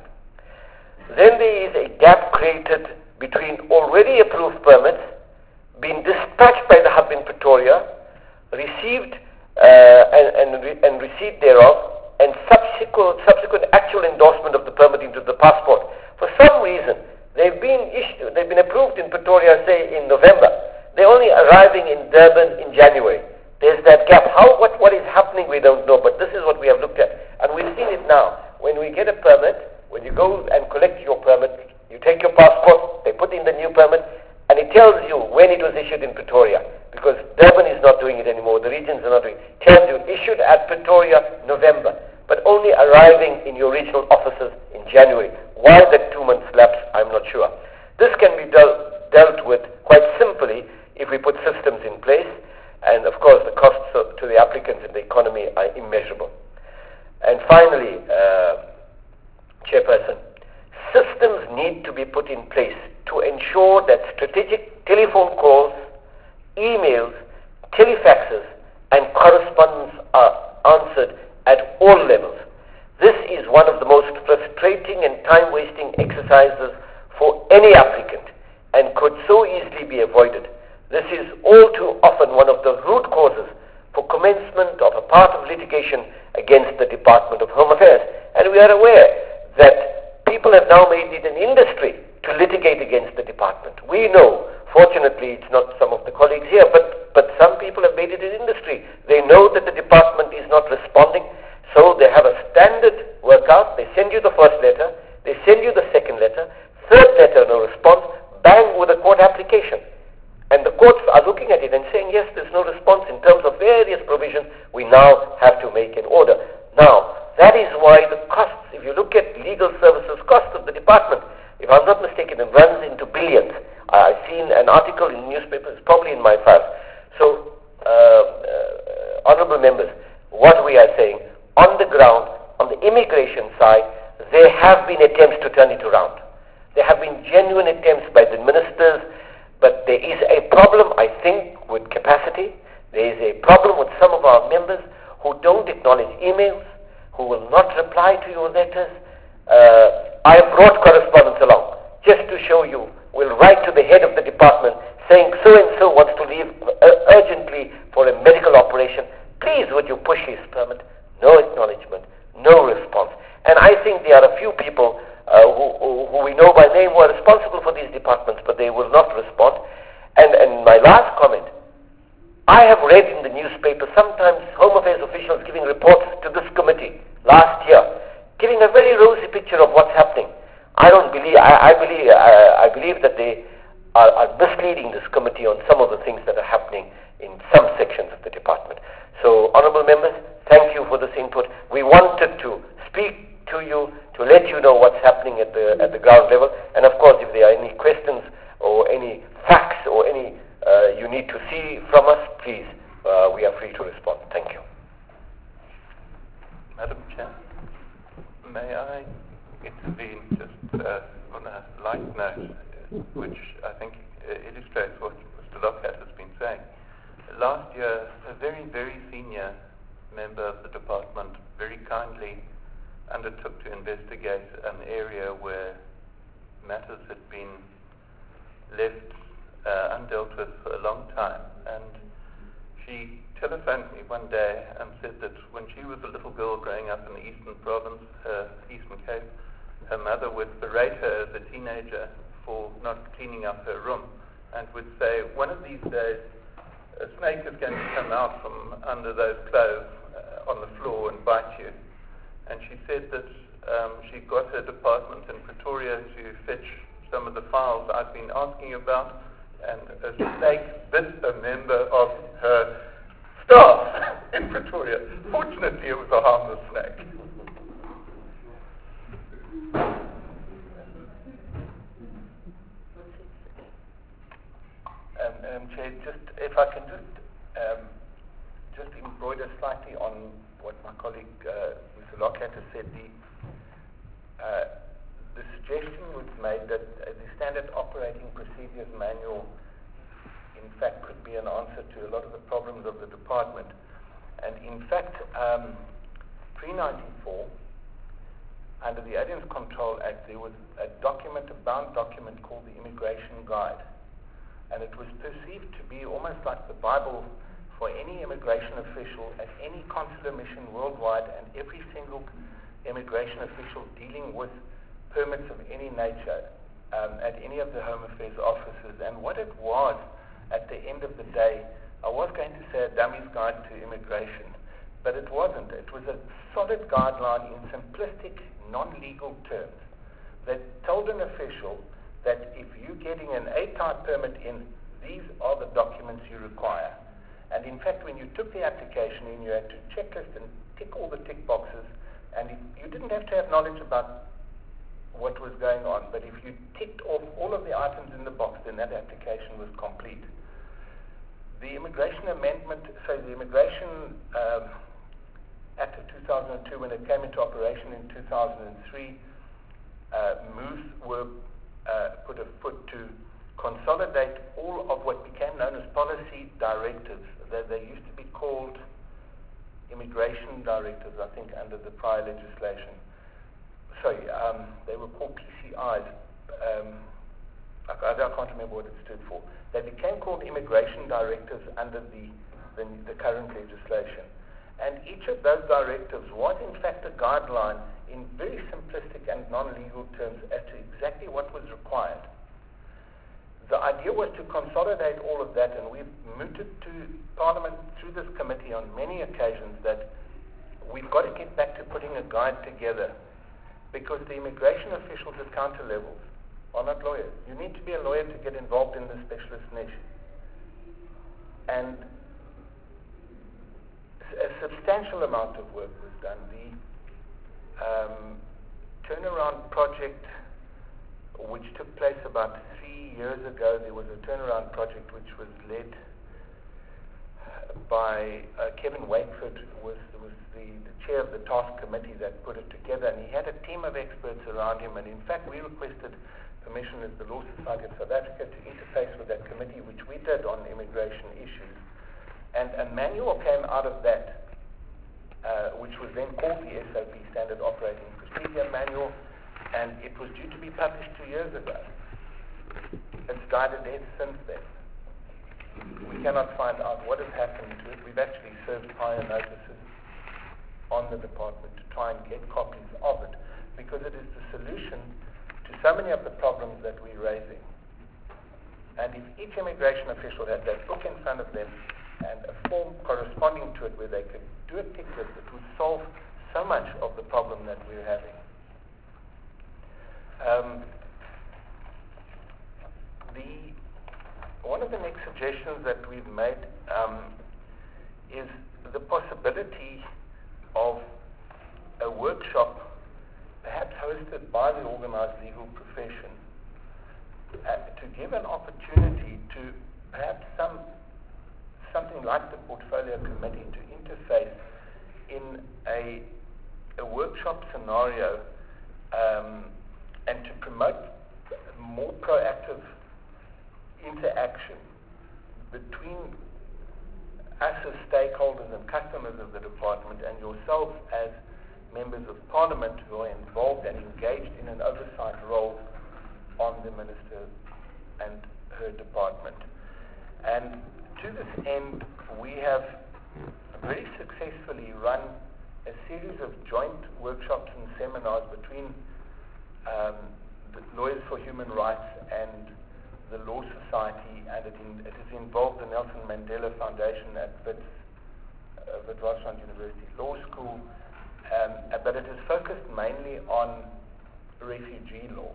Then there is a gap created between already approved permits being dispatched by the hub in Pretoria, received uh, and, and, re- and receipt thereof, and subsequent, subsequent actual endorsement of the permit into the passport. For some reason, they've been issued, they've been approved in Pretoria, say in November. They're only arriving in Durban in January. There's that gap. How, what, what is happening, we don't know, but this is what we have looked at. And we've seen it now. When we get a permit, when you go and collect your permit, you take your passport, they put in the new permit, and it tells you when it was issued in Pretoria, because Durban is not doing it anymore, the regions are not doing it. It tells you issued at Pretoria, November, but only arriving in your regional offices in January. Why that two months lapse, I'm not sure. This can be dealt, dealt with quite simply if we put systems in place, and of course the costs to the applicants and the economy are immeasurable. And finally, uh, Chairperson, systems need to be put in place to ensure that strategic telephone calls, emails, telefaxes, and correspondence are answered at all levels. This is one of the most frustrating and time-wasting exercises for any applicant and could so easily be avoided. This is all too often one of the root causes for commencement of a part of litigation against the Department of Home Affairs. And we are aware that people have now made it an industry to litigate against the department. We know, fortunately it's not some of the colleagues here, but, but some people have made it an industry. They know that the department is not responding, so they have a standard workout. They send you the first letter, they send you the second letter, third letter no response, bang with a court application. And the courts are looking at it and saying, yes, there's no response in terms of various provisions. We now have to make an order. Now, that is why the costs, if you look at legal services costs of the department, if I'm not mistaken, it runs into billions. I've seen an article in newspapers, probably in my files. So, uh, uh, honorable members, what we are saying, on the ground, on the immigration side, there have been attempts to turn it around. There have been genuine attempts by the ministers, but there is a problem, I think, with capacity. There is a problem with some of our members who don't acknowledge emails, who will not reply to your letters. uh, I have brought correspondence along just to show you. We'll write to the head of the department saying so-and-so wants to leave uh, urgently for a medical operation. Please would you push his permit? No acknowledgement, no response. And I think there are a few people uh, who, who, who we know by name who are responsible for these departments, but they will not respond. And, and my last comment, I have read in the newspaper sometimes Home Affairs officials giving reports to this committee last year, giving a very rosy picture of what's happening. I don't believe, I, I believe, I, I believe that they are, are misleading this committee on some of the things that are happening in some sections of the department. So, honourable members, thank you for this input. We wanted to speak to you to let you know what's happening at the at the ground level, and of course, if there are any questions or any facts or any uh, you need to see from us, please, uh, we are free to respond. Thank you. Madam Chair, may I intervene just uh, on a light note, which I think uh, illustrates what Mister Lockhart has been saying. Last year, a very, very senior member of the department very kindly undertook to investigate an area where matters had been left uh, undealt with for a long time. And she telephoned me one day and said that when she was a little girl growing up in the Eastern Province, uh, Eastern Cape, her mother would berate her as a teenager for not cleaning up her room and would say, one of these days, a snake is going to come out from under those clothes uh, on the floor and bite you. And she said that um, she got her department in Pretoria to fetch some of the files I've been asking about, and a snake bit a member of her staff in Pretoria. Fortunately, it was a harmless snake. Um, um, Chair, just if I can just um, just embroider slightly on what my colleague uh, Mister Lockhart has said. The uh, the suggestion was made that uh, the standard operating procedures manual, in fact, could be an answer to a lot of the problems of the department. And in fact, um, pre ninety-four, under the Aliens Control Act, there was a document, a bound document called the Immigration Guide. And it was perceived to be almost like the Bible for any immigration official at any consular mission worldwide, and every single immigration official dealing with permits of any nature um, at any of the Home Affairs offices. And what it was, at the end of the day, I was going to say a dummy's guide to immigration, but it wasn't. It was a solid guideline in simplistic, non-legal terms that told an official that if you're getting an A-type permit in, these are the documents you require. And in fact, when you took the application in, you had to checklist and tick all the tick boxes, and if, you didn't have to have knowledge about what was going on, but if you ticked off all of the items in the box, then that application was complete. The Immigration Amendment, so the Immigration um, Act of two thousand two, when it came into operation in two thousand three, uh, moves were Uh, put a foot to consolidate all of what became known as policy directives. They, they used to be called immigration directives, I think, under the prior legislation. Sorry, um, they were called P C Is. Um, I, I can't remember what it stood for. They became called immigration directives under the, the, the current legislation. And each of those directives was, in fact, a guideline in very simplistic and non-legal terms as to exactly what was required. The idea was to consolidate all of that, and we've mooted to Parliament through this committee on many occasions that we've got to get back to putting a guide together, because the immigration officials at counter levels are not lawyers. You need to be a lawyer to get involved in the specialist niche. And a substantial amount of work was done. The um, turnaround project, which took place about three years ago, there was a turnaround project which was led by uh, Kevin Wakeford, was, was the, the chair of the task committee that put it together, and he had a team of experts around him, and in fact we requested permission as the Law Society of South Africa to interface with that committee, which we did on immigration issues. And a manual came out of that, uh, which was then called the S O P, Standard Operating Procedure Manual, and it was due to be published two years ago. It's died a death since then. We cannot find out what has happened to it. We've actually served prior notices on the department to try and get copies of it, because it is the solution to so many of the problems that we're raising. And if each immigration official had that book in front of them and a form corresponding to it where they could do a tick list, it would solve so much of the problem that we're having. Um, the one of the next suggestions that we've made um, is the possibility of a workshop perhaps hosted by the organized legal profession uh, to give an opportunity to perhaps some something like the portfolio committee to interface in a, a workshop scenario um, and to promote more proactive interaction between us as stakeholders and customers of the department and yourselves as members of parliament who are involved and engaged in an oversight role on the minister and her department. And to this end, we have very successfully run a series of joint workshops and seminars between um, the Lawyers for Human Rights and the Law Society, and it, in, it has involved the Nelson Mandela Foundation at Wits, uh, Witwatersrand University Law School, um, but it is focused mainly on refugee law.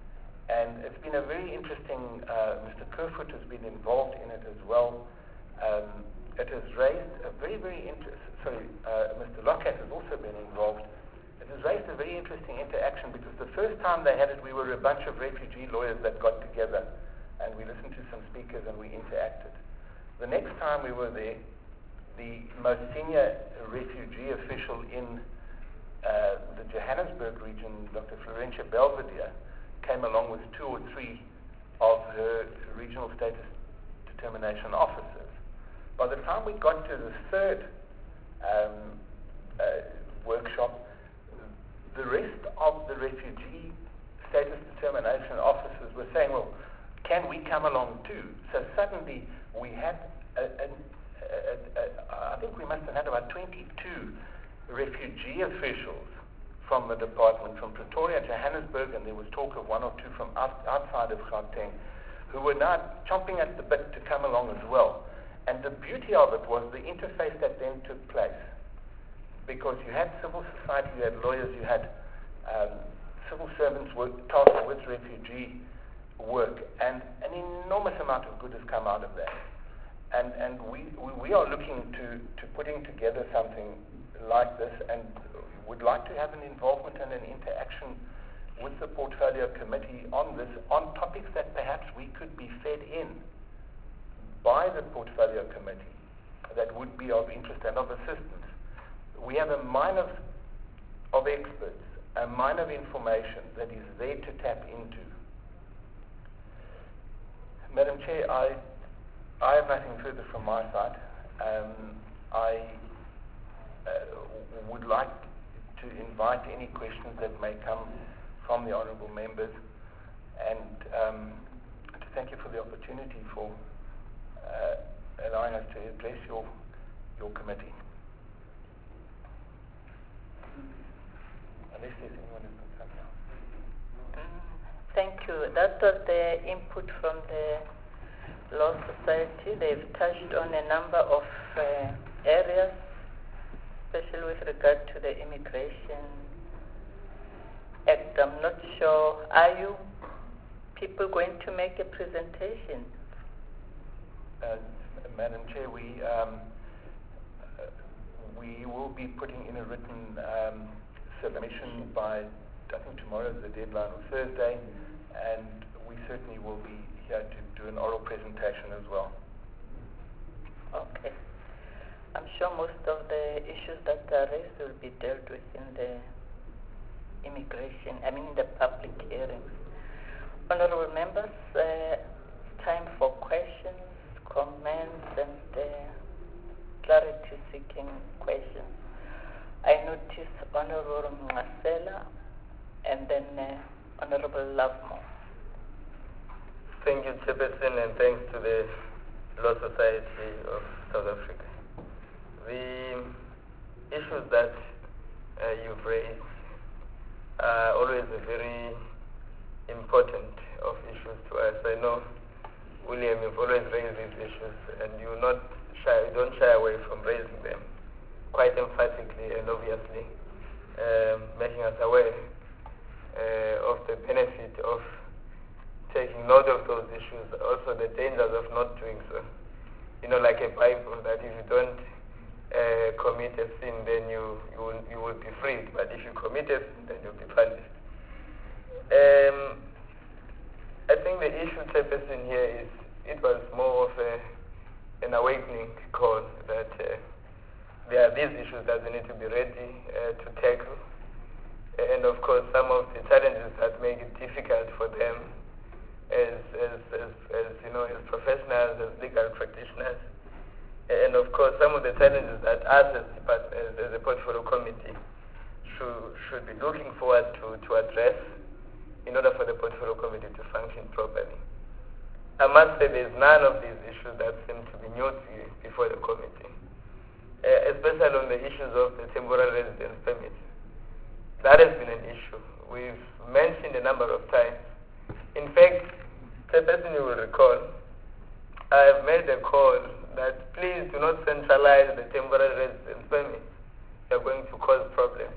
And it's been a very interesting, uh, Mister Kerfoot has been involved in it as well. Um, it has raised a very, very interesting, sorry, uh, Mister Lockhart has also been involved. It has raised a very interesting interaction because the first time they had it, we were a bunch of refugee lawyers that got together and we listened to some speakers and we interacted. The next time we were there, the most senior refugee official in uh, the Johannesburg region, Doctor Florentia Belvedere, came along with two or three of her regional status determination officers. By the time we got to the third um, uh, workshop, the rest of the refugee status determination officers were saying, well, can we come along too? So suddenly we had, a, a, a, a, I think we must have had about twenty-two refugee officials from the department, from Pretoria, Johannesburg, and there was talk of one or two from out, outside of Gauteng, who were now chomping at the bit to come along as well. And the beauty of it was the interface that then took place, because you had civil society, you had lawyers, you had um, civil servants work, tasked with refugee work, and an enormous amount of good has come out of that. And and we, we, we are looking to, to putting together something like this, and would like to have an involvement and an interaction with the portfolio committee on this, on topics that perhaps we could be fed in by the portfolio committee that would be of interest and of assistance. We have a mine of, of experts, a mine of information that is there to tap into. Madam Chair, I, I have nothing further from my side. Um, I uh, would like to invite any questions that may come from the honourable members, and um, to thank you for the opportunity for uh, allowing us to address your, your committee. Unless there's anyone who's got something else. Thank you. That was the input from the Law Society. They've touched on a number of uh, areas, especially with regard to the Immigration Act. I'm not sure, are you people going to make a presentation? Uh, Madam Chair, we, um, uh, we will be putting in a written um, submission by, I think tomorrow is the deadline, or Thursday, and we certainly will be here to do an oral presentation as well. Okay. I'm sure most of the issues that are raised will be dealt with in the immigration, I mean in the public hearings. Honourable members, uh, it's time for questions, comments, and uh, clarity-seeking questions. I notice Honourable Mwasela and then uh, Honorable Lovemore. Thank you, Chairperson, and thanks to the Law Society of South Africa. The issues that uh, you've raised are always a very important of issues to us. I know, William, you've always raised these issues, and you not shy, you don't shy away from raising them quite emphatically and obviously, um, making us aware uh, of the benefit of taking note of those issues, also the dangers of not doing so. You know, like a Bible, that if you don't uh, commit a sin, then you, you, will, you will be freed, but if you commit a sin, then you'll be punished. Um, I think the issue, Chairperson, here is it was more of a, an awakening call that uh, there are these issues that we need to be ready uh, to tackle. And of course, some of the challenges that make it difficult for them as, as, as, as you know, as professionals, as legal practitioners. And of course, some of the challenges that us as, as, as a portfolio committee should, should be looking forward to, to address in order for the portfolio committee to function properly. I must say there's none of these issues that seem to be new to you before the committee, uh, especially on the issues of the temporary residence permits. That has been an issue. We've mentioned a number of times. In fact, the person you will recall, I have made a call that please do not centralize the temporary residence permits. You're going to cause problems.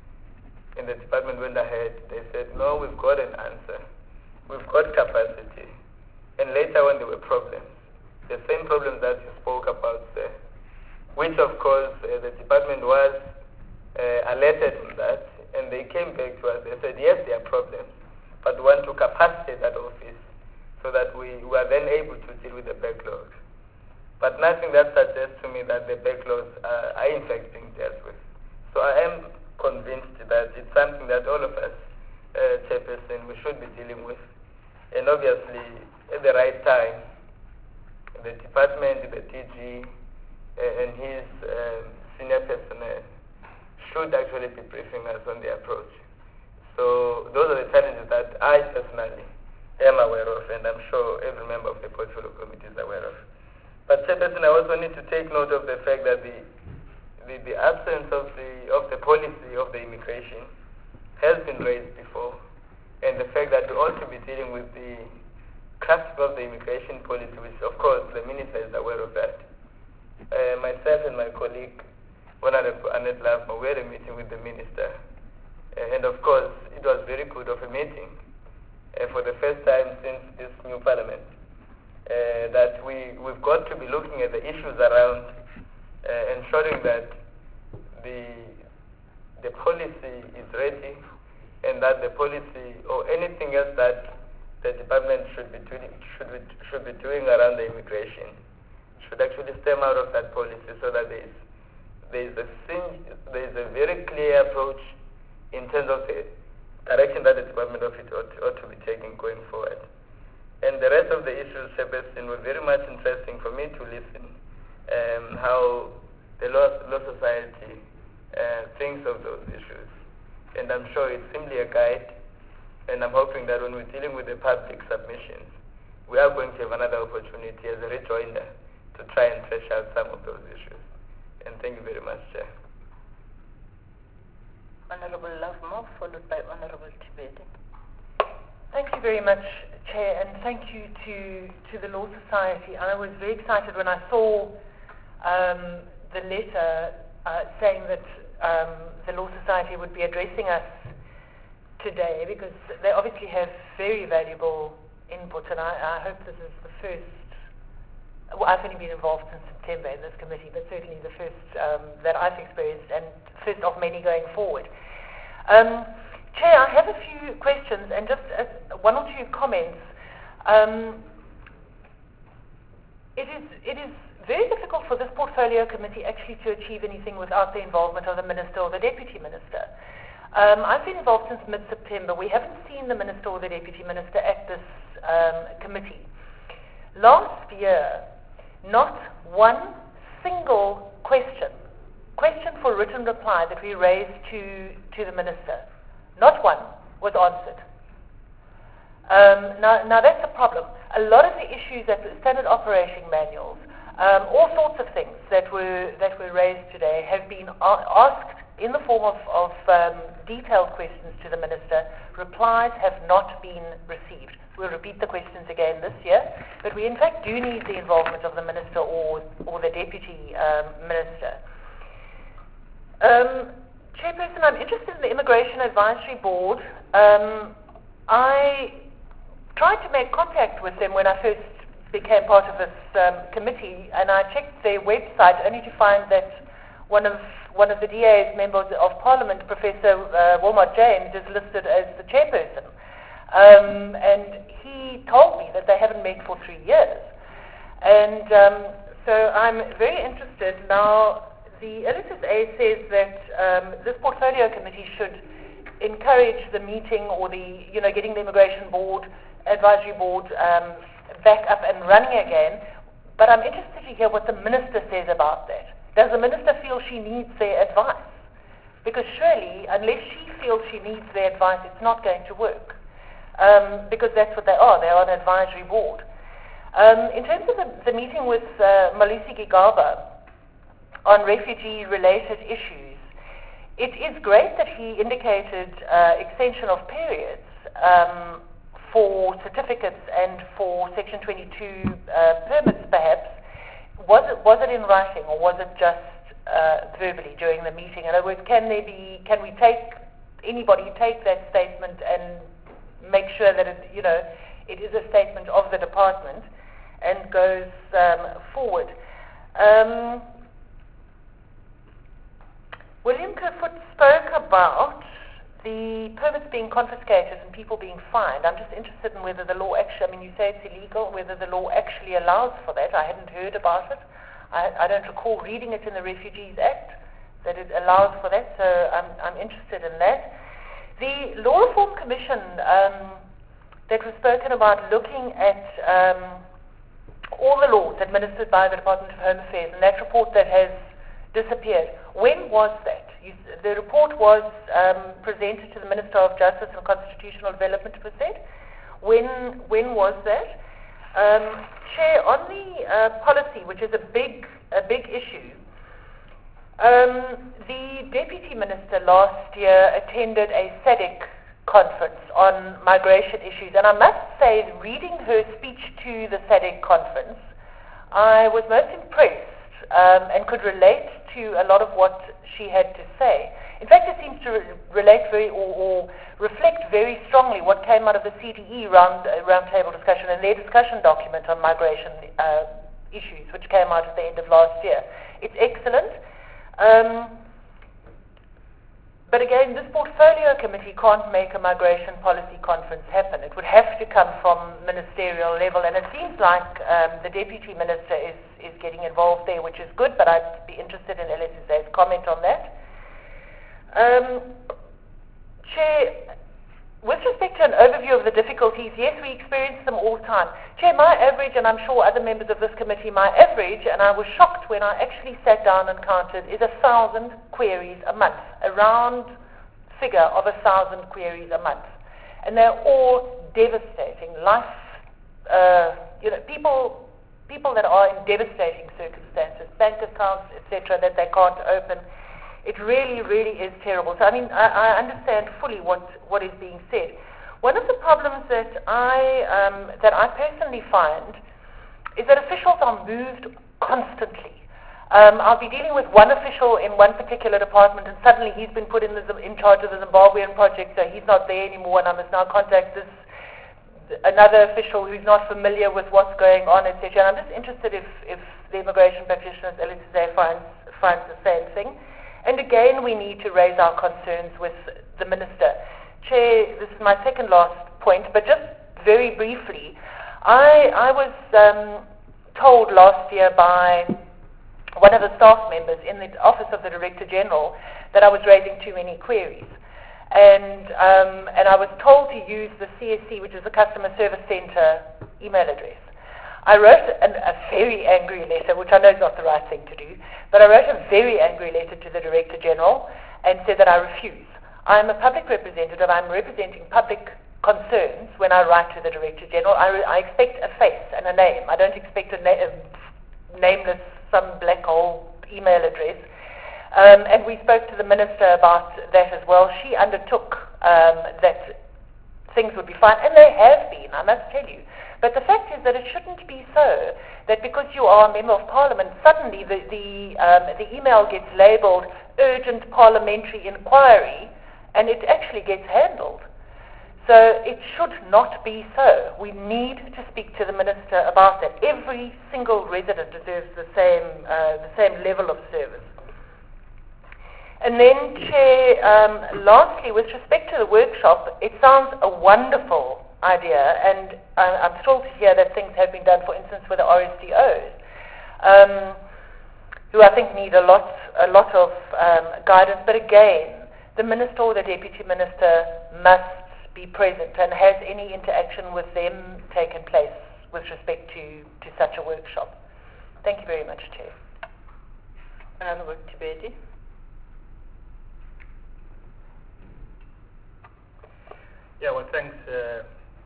And the department went ahead. They said, no, we've got an answer. We've got capacity. And later when there were problems, the same problems that you spoke about there, which of course uh, the department was uh, alerted on that, and they came back to us. They said, yes, there are problems, but we want to capacitate that office so that we were then able to deal with the backlog. But nothing that suggests to me that the backlogs are, are in fact being dealt with. So I am convinced that it's something that all of us, uh, Chairperson, we should be dealing with. And obviously, at the right time, the department, the D G, uh, and his um, senior personnel should actually be briefing us on the approach. So those are the challenges that I personally am aware of, and I'm sure every member of the portfolio committee is aware of. But Chairperson, I also need to take note of the fact that the The, the absence of the of the policy of the immigration has been raised before, and the fact that we ought to be dealing with the crafting of the immigration policy, which of course the minister is aware of that. Uh, myself and my colleague, Honorable Annette Lovemore, we had a meeting with the minister, uh, and of course it was very good of a meeting uh, for the first time since this new parliament. Uh, that we we've got to be looking at the issues around. Uh, ensuring that the the policy is ready, and that the policy or anything else that the department should be doing should be, should be doing around the immigration should actually stem out of that policy, so that there is there is a there is a very clear approach in terms of the direction that the Department of it ought, ought to be taking going forward. And the rest of the issues, Chairperson, were very much interesting for me to listen. Um, how the Law, law Society uh, thinks of those issues. And I'm sure it's simply a guide, and I'm hoping that when we're dealing with the public submissions, we are going to have another opportunity as a rejoinder to try and flesh out some of those issues. And thank you very much, Chair. Honorable Lovemore, followed by Honorable Tibede. Thank you very much, Chair, and thank you to, to the Law Society. I was very excited when I saw Um, the letter uh, saying that um, the Law Society would be addressing us today, because they obviously have very valuable input, and I, I hope this is the first. Well, I've only been involved since September in this committee, but certainly the first um, that I've experienced, and first of many going forward. Um, Chair, I have a few questions and just uh, one or two comments. Um, it is it is. very difficult for this portfolio committee actually to achieve anything without the involvement of the minister or the deputy minister. Um, I've been involved since mid-September. We haven't seen the minister or the deputy minister at this um, committee. Last year, not one single question, question for written reply that we raised to, to the minister, not one, was answered. Um, now, now that's a problem. A lot of the issues that the standard operating manuals, um, all sorts of things that were that were raised today have been a- asked in the form of, of um, detailed questions to the minister. Replies have not been received. We'll repeat the questions again this year, but we in fact do need the involvement of the minister or or the deputy um, minister. Um, Chairperson, I'm interested in the Immigration Advisory Board. Um, I tried to make contact with them when I first became part of this um, committee, and I checked their website only to find that one of one of the D A's members of Parliament, Professor uh, Wilmot James, is listed as the chairperson. Um, and he told me that they haven't met for three years. And um, so I'm very interested. Now, the L S S A says that um, this portfolio committee should encourage the meeting or the, you know, getting the Immigration Board, Advisory Board um, back up and running again. But I'm interested to hear what the minister says about that. Does the minister feel she needs their advice? Because surely, unless she feels she needs their advice, it's not going to work. Um, because that's what they are. They are an advisory board. Um, in terms of the, the meeting with uh, Malisi Gigaba on refugee-related issues, it is great that he indicated uh, extension of periods um, for certificates and for Section twenty-two uh, permits, perhaps. Was it, was it in writing, or was it just uh, verbally during the meeting? In other words, can there be, can we take, anybody take that statement and make sure that it, you know, it is a statement of the department and goes um, forward? Um, William Kerfoot spoke about the permits being confiscated and people being fined. I'm just interested in whether the law actually, I mean, you say it's illegal, whether the law actually allows for that. I hadn't heard about it. I, I don't recall reading it in the Refugees Act, that it allows for that, so I'm, I'm interested in that. The Law Reform Commission um, that was spoken about looking at um, all the laws administered by the Department of Home Affairs, and that report that has disappeared. When was that? You, the report was um, presented to the Minister of Justice and Constitutional Development, it was said. When, when was that? Um, Chair, on the uh, policy, which is a big, a big issue, um, the Deputy Minister last year attended a SADC conference on migration issues, and I must say, reading her speech to the SADC conference, I was most impressed um, and could relate to a lot of what she had to say. In fact, it seems to re- relate very or, or reflect very strongly what came out of the C D E round uh, roundtable discussion and their discussion document on migration uh, issues, which came out at the end of last year. It's excellent. Um, but again, this portfolio committee can't make a migration policy conference happen. It would have to come from ministerial level, and it seems like um, the deputy minister is, is getting involved there, which is good, but I'd be interested in L S S A's comment on that. Um, Chair, with respect to an overview of the difficulties, yes, we experience them all the time. Chair, my average, and I'm sure other members of this committee, my average, and I was shocked when I actually sat down and counted, is a thousand queries a month, a round figure of a thousand queries a month. And they're all devastating. Life, uh, you know, people, people that are in devastating circumstances, bank accounts, et cetera, that they can't open. It really, really is terrible. So, I mean, I, I understand fully what, what is being said. One of the problems that I, um, that I personally find is that officials are moved constantly. Um, I'll be dealing with one official in one particular department, and suddenly he's been put in, the, in charge of the Zimbabwean project, so he's not there anymore, and I must now contact this another official who's not familiar with what's going on, et cetera. And I'm just interested if, if the immigration practitioners, L S S A, finds, finds the same thing. And again, we need to raise our concerns with the Minister. Chair, this is my second last point, but just very briefly, I, I was um, told last year by one of the staff members in the Office of the Director General that I was raising too many queries. And, um, and I was told to use the C S C, which is the Customer Service Centre email address. I wrote an, a very angry letter, which I know is not the right thing to do, but I wrote a very angry letter to the Director General and said that I refuse. I'm a public representative. I'm representing public concerns when I write to the Director General. I, re- I expect a face and a name. I don't expect a, na- a nameless, some black hole email address. Um, and we spoke to the Minister about that as well. She undertook um, that things would be fine, and they have been, I must tell you. But the fact is that it shouldn't be so, that because you are a Member of Parliament, suddenly the, the, um, the email gets labelled urgent parliamentary inquiry, and it actually gets handled. So it should not be so. We need to speak to the Minister about that. Every single resident deserves the same, uh, the same level of service. And then, Chair, um, lastly, with respect to the workshop, it sounds a wonderful idea, and I, I'm thrilled to hear that things have been done, for instance, with the R S D Os, um, who I think need a lot, a lot of um, guidance. But again, the Minister or the Deputy Minister must be present, and has any interaction with them taken place with respect to, to such a workshop? Thank you very much, Chair. Honourable Tibeti. Yeah, well, thanks, uh,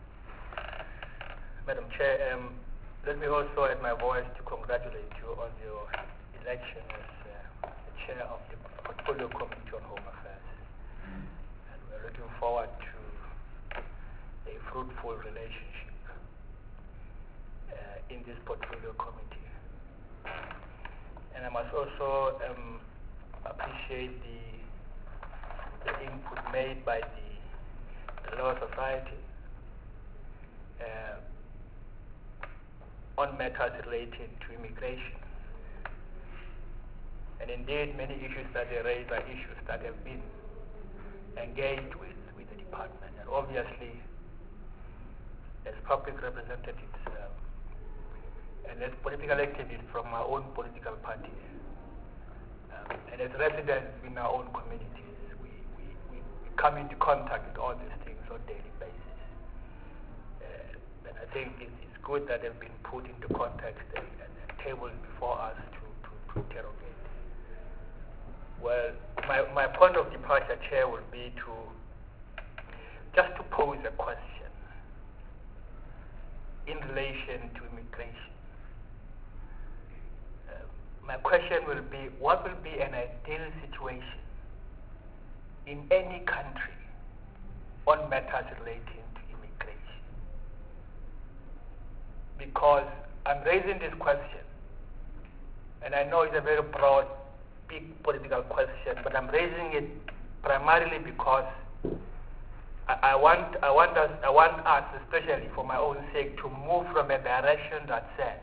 Madam Chair. Um, let me also add my voice to congratulate you on your election as uh, the Chair of the Portfolio Committee on Home Affairs. And we're looking forward to a fruitful relationship uh, in this Portfolio Committee. And I must also um, appreciate the, the input made by the the Law Society uh, on matters related to immigration. And indeed, many issues that they raise are issues that have been engaged with, with the department. And obviously, as public representatives um, and as political activists from our own political parties, um, and as residents in our own communities, we, we, we, we come into contact with all these things on a daily basis. Uh, and I think it, it's good that they've been put into context and, and, and tabled before us to, to, to interrogate. Well, my, my point of departure, Chair, will be to just to pose a question in relation to immigration. Uh, my question will be, what will be an ideal situation in any country on matters relating to immigration? Because I'm raising this question, and I know it's a very broad, big political question, but I'm raising it primarily because I, I want, I want us, I want us, especially for my own sake, to move from a direction that says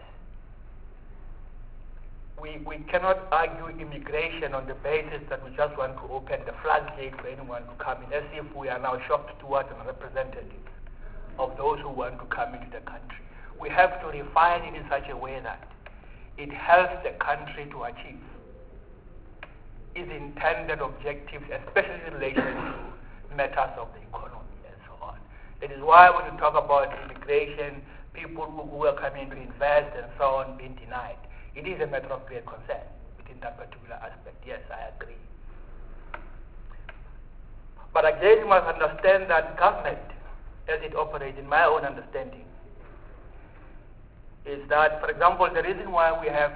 we, we cannot argue immigration on the basis that we just want to open the floodgate for anyone to come in, as if we are now shocked stewards and representatives of those who want to come into the country. We have to refine it in such a way that it helps the country to achieve its intended objectives, especially in relation to matters of the economy and so on. That is why when you talk about immigration, people who, who are coming to invest and so on being denied, it is a matter of great concern within that particular aspect. Yes, I agree. But again, you must understand that government, as it operates, in my own understanding, is that, for example, the reason why we have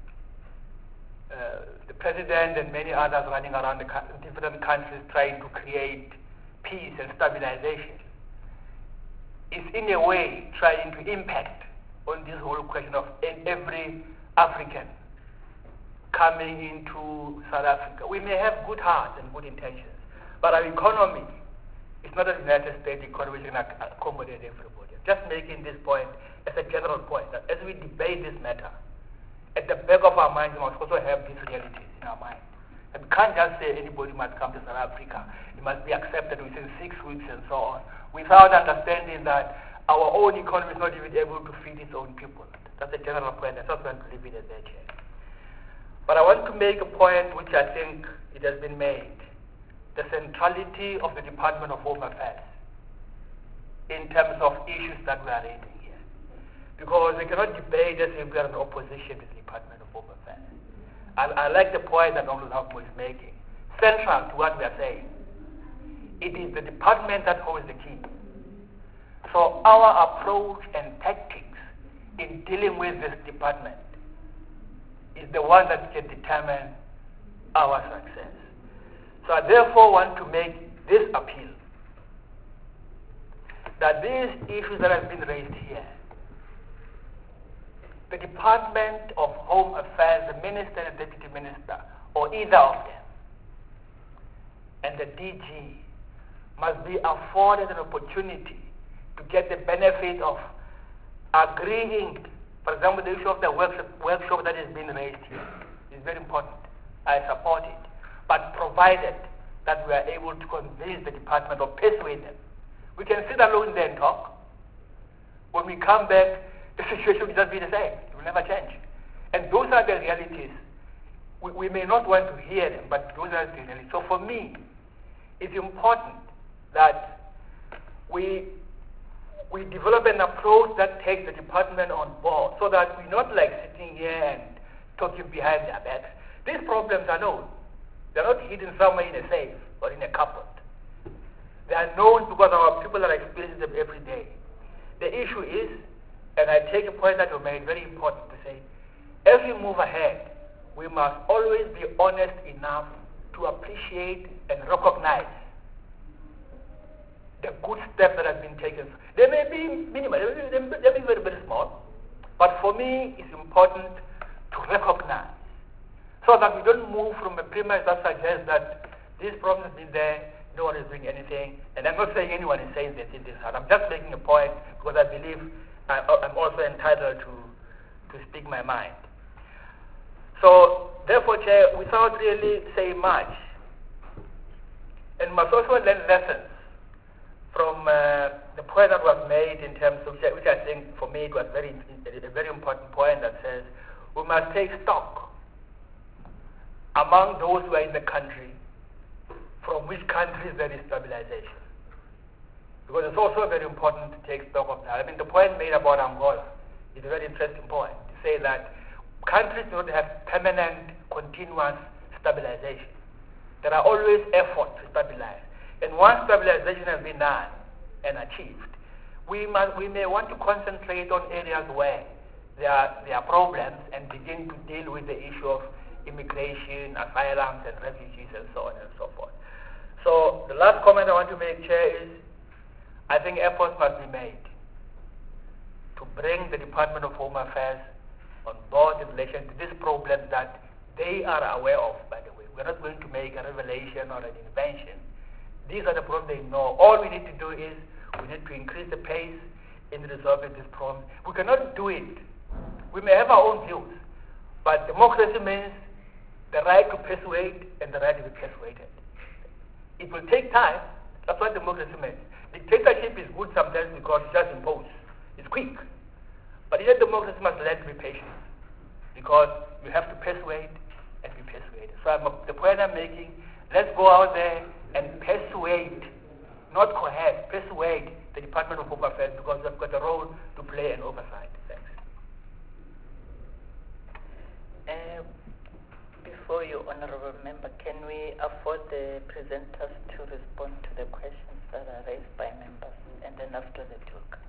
uh, the president and many others running around the co- different countries trying to create peace and stabilization is in a way trying to impact on this whole question of every African coming into South Africa. We may have good hearts and good intentions, but our economy is not a United States economy which can accommodate everybody. Just making this point as a general point, that as we debate this matter, at the back of our minds, we must also have these realities in our mind. And we can't just say anybody must come to South Africa. It must be accepted within six weeks and so on, without understanding that our own economy is not even able to feed its own people. That's a general point. I just want to leave it at that, Chair. But I want to make a point which I think it has been made. The centrality of the Department of Home Affairs in terms of issues that we are raising here. Because we cannot debate as if we are in opposition to the Department of Home Affairs. I, I like the point that Honorable Hafmo is making. Central to what we are saying it is the department that holds the key. So our approach and tactics in dealing with this department is the one that can determine our success. So I therefore want to make this appeal that these issues that have been raised here, the Department of Home Affairs, the Minister and Deputy Minister, or either of them, and the D G must be afforded an opportunity to get the benefit of agreeing. For example, the issue of the workshop, workshop that has been raised here is very important. I support it. But provided that we are able to convince the department or persuade them. We can sit alone there and talk. When we come back, the situation will just be the same. It will never change. And those are the realities. We, we may not want to hear them, but those are the realities. So for me, it's important that we we develop an approach that takes the department on board so that we're not like sitting here and talking behind their backs. These problems are known. They're not hidden somewhere in a safe or in a cupboard. They are known because our people are experiencing them every day. The issue is, and I take a point that you made, very important to say, as we move ahead, we must always be honest enough to appreciate and recognize the good steps that have been taken. They may be minimal, they may be, they may be very, very small, but for me, it's important to recognize so that we don't move from a premise that suggests that this problem has been there, no one is doing anything, and I'm not saying anyone is saying this in this house. I'm just making a point because I believe I, I'm also entitled to, to speak my mind. So, therefore, Chair, without really saying much, and must also learn lessons from uh, the point that was made in terms of, which I think for me it was very, a very important point that says we must take stock among those who are in the country from which countries there is stabilization. Because it's also very important to take stock of that. I mean, the point made about Angola is a very interesting point, to say that countries do not have permanent, continuous stabilization. There are always efforts to stabilize. And once stabilization has been done and achieved, we, must, we may want to concentrate on areas where there are, there are problems and begin to deal with the issue of immigration, asylums, and refugees, and so on and so forth. So the last comment I want to make, Chair, is I think efforts must be made to bring the Department of Home Affairs on board in relation to these problems that they are aware of, by the way. We're not going to make a revelation or an invention. These are the problems they know. All we need to do is we need to increase the pace in resolving this problem. We cannot do it. We may have our own views, but democracy means the right to persuade and the right to be persuaded. It will take time. That's what democracy means. Dictatorship is good sometimes because it's just imposed. It's quick. But yet democracy must learn to be patient because you have to persuade and be persuaded. So I'm, the point I'm making, let's go out there and persuade, not coerce, persuade the Department of Home Affairs because they've got a role to play and oversight. Thanks. Uh, before you, Honourable Member, can we afford the presenters to respond to the questions that are raised by members, and then after the talk?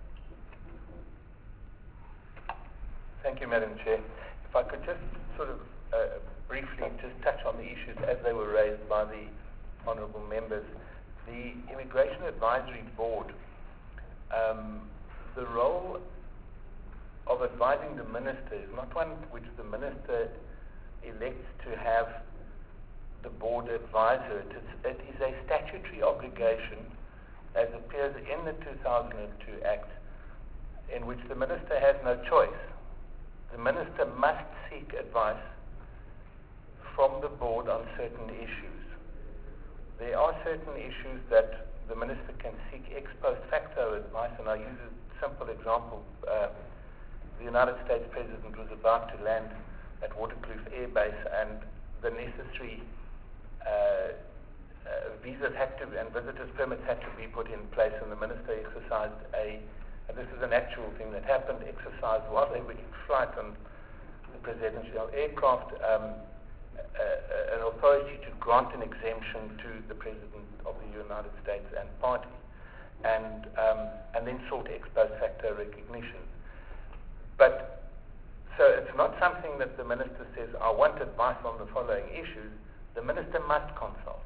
Thank you, Madam Chair. If I could just sort of uh, briefly just touch on the issues as they were raised by the honourable members. The Immigration Advisory Board, um, the role of advising the minister is not one which the minister elects to have the board advise her. It is, it is a statutory obligation as appears in the two thousand two Act, in which the minister has no choice. The minister must seek advice from the board on certain issues. There are certain issues that the minister can seek ex post facto advice, and I use a simple example. Uh, the United States President was about to land at Waterkloof Air Base, and the necessary uh, uh, visas had to, and visitors permits had to be put in place, and the minister exercised a, and this is an actual thing that happened, exercised while they were in flight on the presidential aircraft, um, uh, an authority to grant an exemption to the President of the United States and party, and um, and then sought ex post facto recognition. But so it's not something that the minister says, I want advice on the following issues. The minister must consult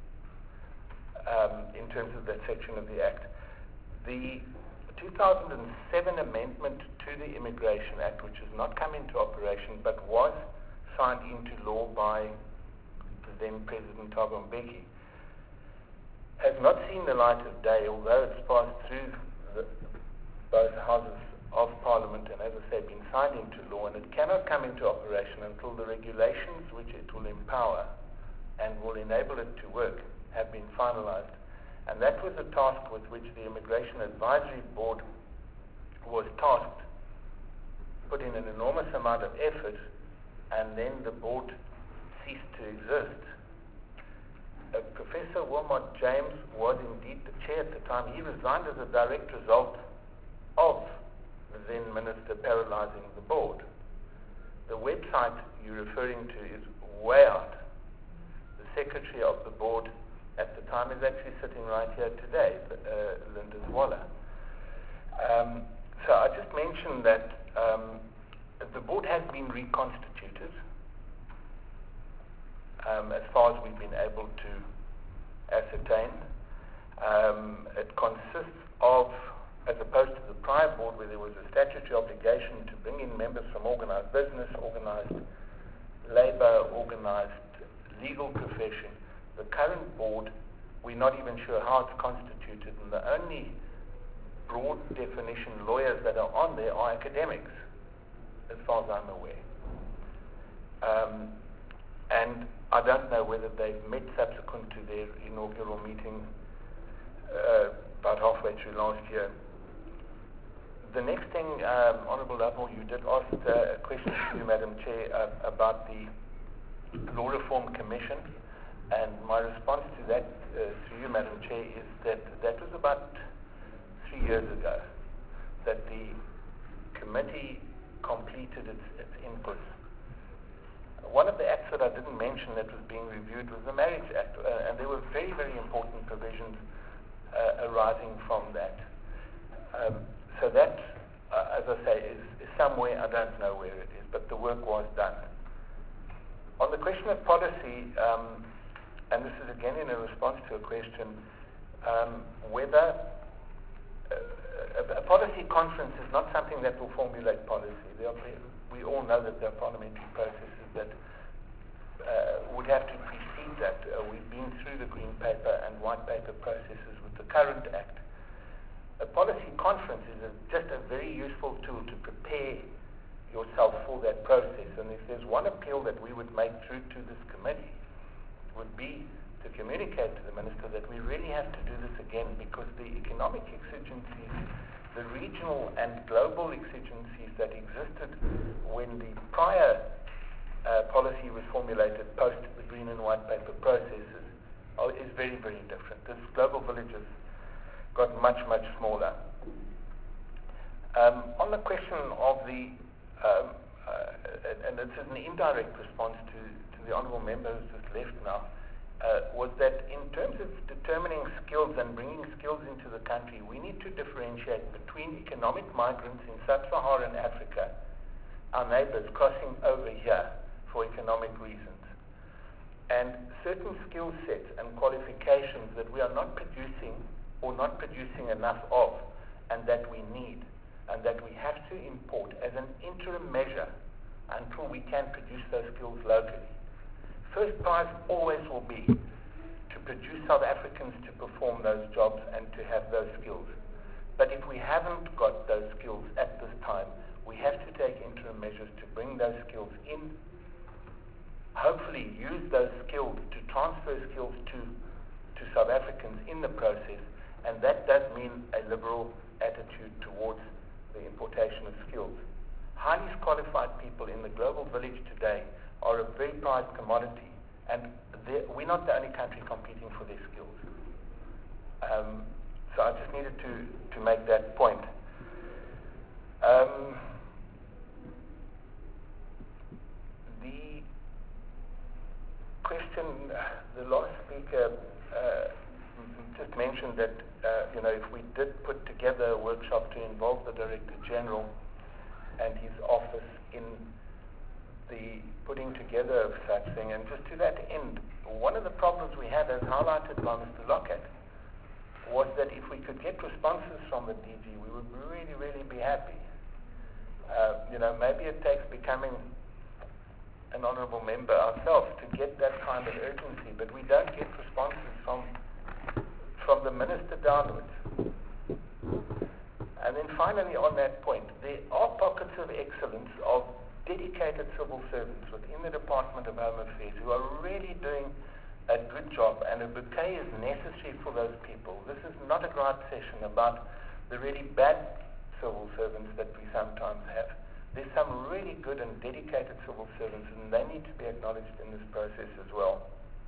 um, in terms of that section of the Act. The two thousand seven amendment to the Immigration Act, which has not come into operation but was signed into law by then President Thabo Mbeki, has not seen the light of day, although it's passed through the, both houses of Parliament and, as I say, been signed into law, and it cannot come into operation until the regulations which it will empower and will enable it to work have been finalized. And that was a task with which the Immigration Advisory Board was tasked, put in an enormous amount of effort, and then the board ceased to exist. Uh, Professor Wilmot James was indeed the chair at the time. He resigned as a direct result of the then minister paralyzing the board. The website you're referring to is way out. The secretary of the board at the time is actually sitting right here today, uh, Linda Zwalla. Um, so I just mentioned that um, the board has been reconstituted um, as far as we've been able to ascertain. Um, it consists of, as opposed to the prior board where there was a statutory obligation to bring in members from organized business, organized labor, organized legal profession, the current board, we're not even sure how it's constituted, and the only broad definition lawyers that are on there are academics, as far as I'm aware. Um, and I don't know whether they've met subsequent to their inaugural meeting uh, about halfway through last year. The next thing, um, Honourable Lovell, you did ask uh, a question to you, Madam Chair, uh, about the Law Reform Commission, and my response to that, uh, to you, Madam Chair, is that that was about three years ago that the committee completed its, its inputs. One of the acts that I didn't mention that was being reviewed was the Marriage Act, uh, and there were very, very important provisions uh, arising from that. Um, so that, uh, as I say, is, is somewhere, I don't know where it is, but the work was done. On the question of policy, um, and this is again in a response to a question, um, whether uh, a, a policy conference is not something that will formulate policy. There are, we all know that there are parliamentary processes that uh, would have to precede that. Uh, we've been through the Green Paper and White Paper processes with the current Act. A policy conference is a, just a very useful tool to prepare yourself for that process. And if there's one appeal that we would make through to this committee, it would be to communicate to the Minister that we really have to do this again, because the economic exigencies, the regional and global exigencies that existed when the prior uh, policy was formulated post the Green and White Paper processes are, is very, very different. This global village has got much, much smaller. Um, on the question of the Um, uh, and this is an indirect response to, to the Honourable Member who's just left now, uh, was that in terms of determining skills and bringing skills into the country, we need to differentiate between economic migrants in sub-Saharan Africa, our neighbours crossing over here for economic reasons, and certain skill sets and qualifications that we are not producing or not producing enough of, and that we need, and that we have to import as an interim measure until we can produce those skills locally. First prize always will be to produce South Africans to perform those jobs and to have those skills. But if we haven't got those skills at this time, we have to take interim measures to bring those skills in, hopefully use those skills to transfer skills to, to South Africans in the process, and that does mean a liberal attitude towards the importation of skills. Highly qualified people in the global village today are a very prized commodity, and we're not the only country competing for their skills. Um, so I just needed to, to make that point. Um, the question, the last speaker uh, just mentioned that, uh, you know, if we did put together a workshop to involve the Director General and his office in the putting together of such thing, and just to that end, one of the problems we had, as highlighted by Mister Lockhart, was that if we could get responses from the D G, we would really, really be happy. Uh, you know, maybe it takes becoming an honourable member ourselves to get that kind of urgency, but we don't get responses from from the minister downwards. And then finally on that point, there are pockets of excellence of dedicated civil servants within the Department of Home Affairs who are really doing a good job, and a bouquet is necessary for those people. This is not a gripe session about the really bad civil servants that we sometimes have. There's some really good and dedicated civil servants, and they need to be acknowledged in this process as well.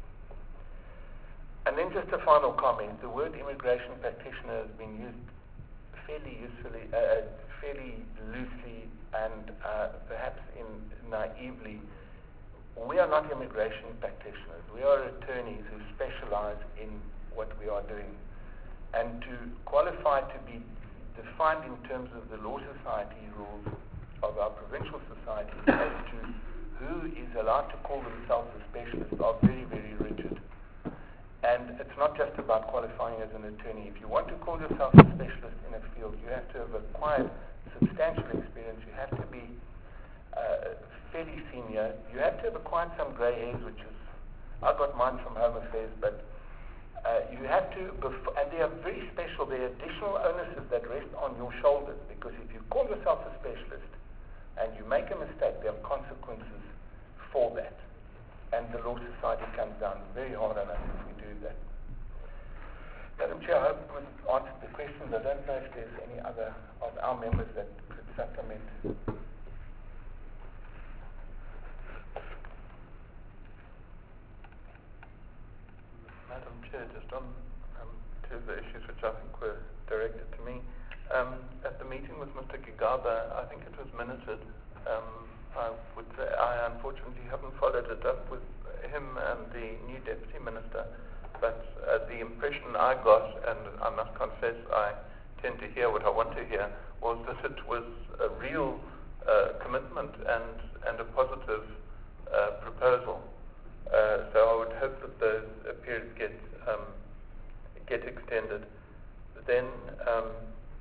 And then just a final comment. The word immigration practitioner has been used fairly usefully, uh, fairly loosely, and uh, perhaps in naively. We are not immigration practitioners. We are attorneys who specialize in what we are doing. And to qualify to be defined in terms of the Law Society rules of our provincial society as to who is allowed to call themselves a specialist are very, very rigid. And it's not just about qualifying as an attorney. If you want to call yourself a specialist in a field, you have to have acquired substantial experience. You have to be uh, fairly senior. You have to have acquired some grey hairs, which is, I got mine from Home Affairs, but uh, you have to, bef- and they are very special. There are additional onuses that rest on your shoulders, because if you call yourself a specialist and you make a mistake, there are consequences for that. And the Law Society comes down very hard on us if we do that. Madam Chair, I hope we've answered the questions. I don't know if there's any other of our members that could supplement. Madam Chair, just on um, two of the issues which I think were directed to me. Um, at the meeting with Mister Gigaba, I think it was minuted. Um, I would say I unfortunately haven't followed it up with him and the new Deputy Minister, but uh, the impression I got, and I must confess I tend to hear what I want to hear, was that it was a real uh, commitment and, and a positive uh, proposal. Uh, so I would hope that those uh, periods get, um, get extended. Then um,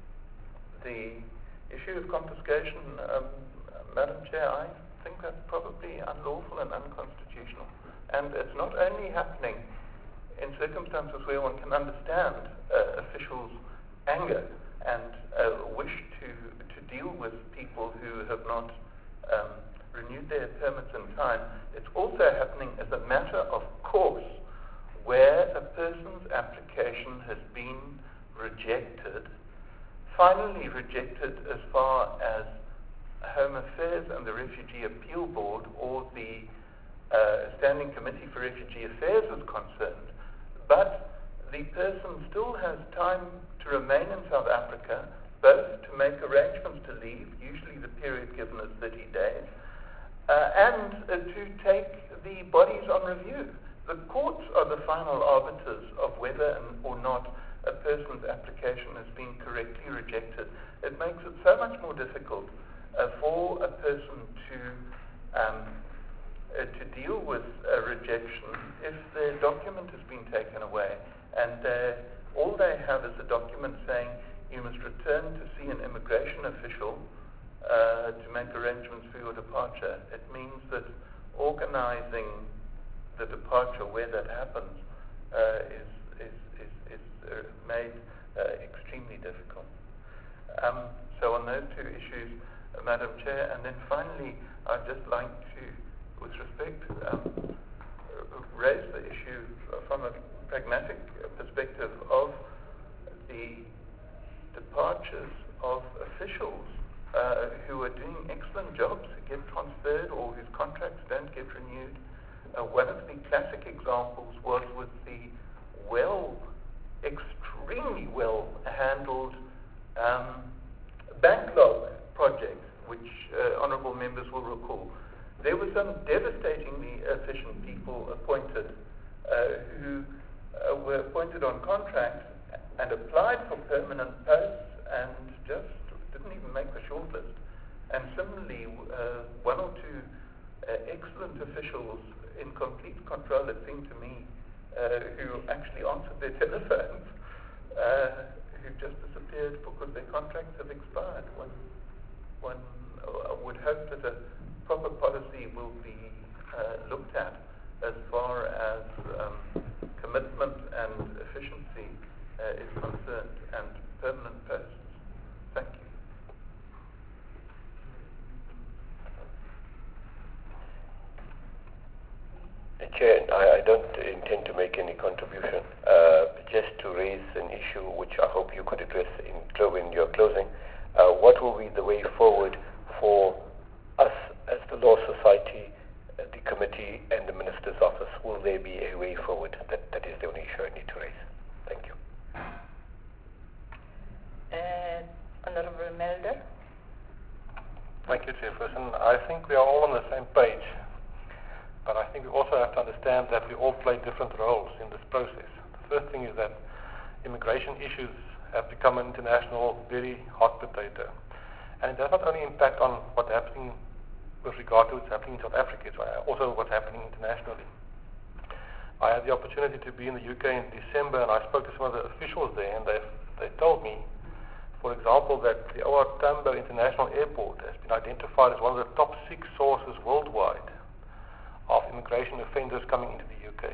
the issue of confiscation, um, Madam Chair, I think that's probably unlawful and unconstitutional. And it's not only happening in circumstances where one can understand uh, officials' anger and uh, wish to, to deal with people who have not um, renewed their permits in time. It's also happening as a matter of course, where a person's application has been rejected, finally rejected as far as Home Affairs and the Refugee Appeal Board or the uh, Standing Committee for Refugee Affairs is concerned, but the person still has time to remain in South Africa, both to make arrangements to leave, usually the period given is thirty days, uh, and uh, to take the bodies on review. The courts are the final arbiters of whether or not a person's application has been correctly rejected. It makes it so much more difficult Uh, for a person to um, uh, to deal with a rejection if their document has been taken away, and uh, all they have is a document saying you must return to see an immigration official uh, to make arrangements for your departure. It means that organizing the departure where that happens uh, is, is, is, is uh, made uh, extremely difficult. Um, so on those two issues, Madam Chair, and then finally, I'd just like to, with respect, um, raise the issue from a pragmatic perspective of the departures of officials uh, who are doing excellent jobs, who get transferred or whose contracts don't get renewed. Uh, one of the classic examples was with the well, extremely well handled um, backlog project, which uh, honourable members will recall. there were some devastatingly efficient people appointed uh, who uh, were appointed on contracts and applied for permanent posts and just didn't even make the shortlist. And similarly, uh, one or two uh, excellent officials in complete control, it seemed to me, uh, who actually answered their telephones, uh, who just disappeared because their contracts have expired. One, one uh, would hope that a proper policy will be uh, looked at as far as um, commitment and efficiency uh, is concerned, and permanent posts. Thank you. Chair, I, I don't intend to make any contribution, uh, just to raise an issue which I hope you could address in, in your closing. Uh, what will be the way forward for us as the Law Society, uh, the committee and the Minister's Office? Will there be a way forward? That, that is the only issue I need to raise. Thank you. Uh, Honorable Melder. Thank you, Chairperson. I think we are all on the same page. But I think we also have to understand that we all play different roles in this process. The first thing is that immigration issues have become an international, very hot potato. And it does not only impact on what's happening with regard to what's happening in South Africa, it's also what's happening internationally. I had the opportunity to be in the U K in December, and I spoke to some of the officials there, and they they told me, for example, that the O R Tambo International Airport has been identified as one of the top six sources worldwide of immigration offenders coming into the U K.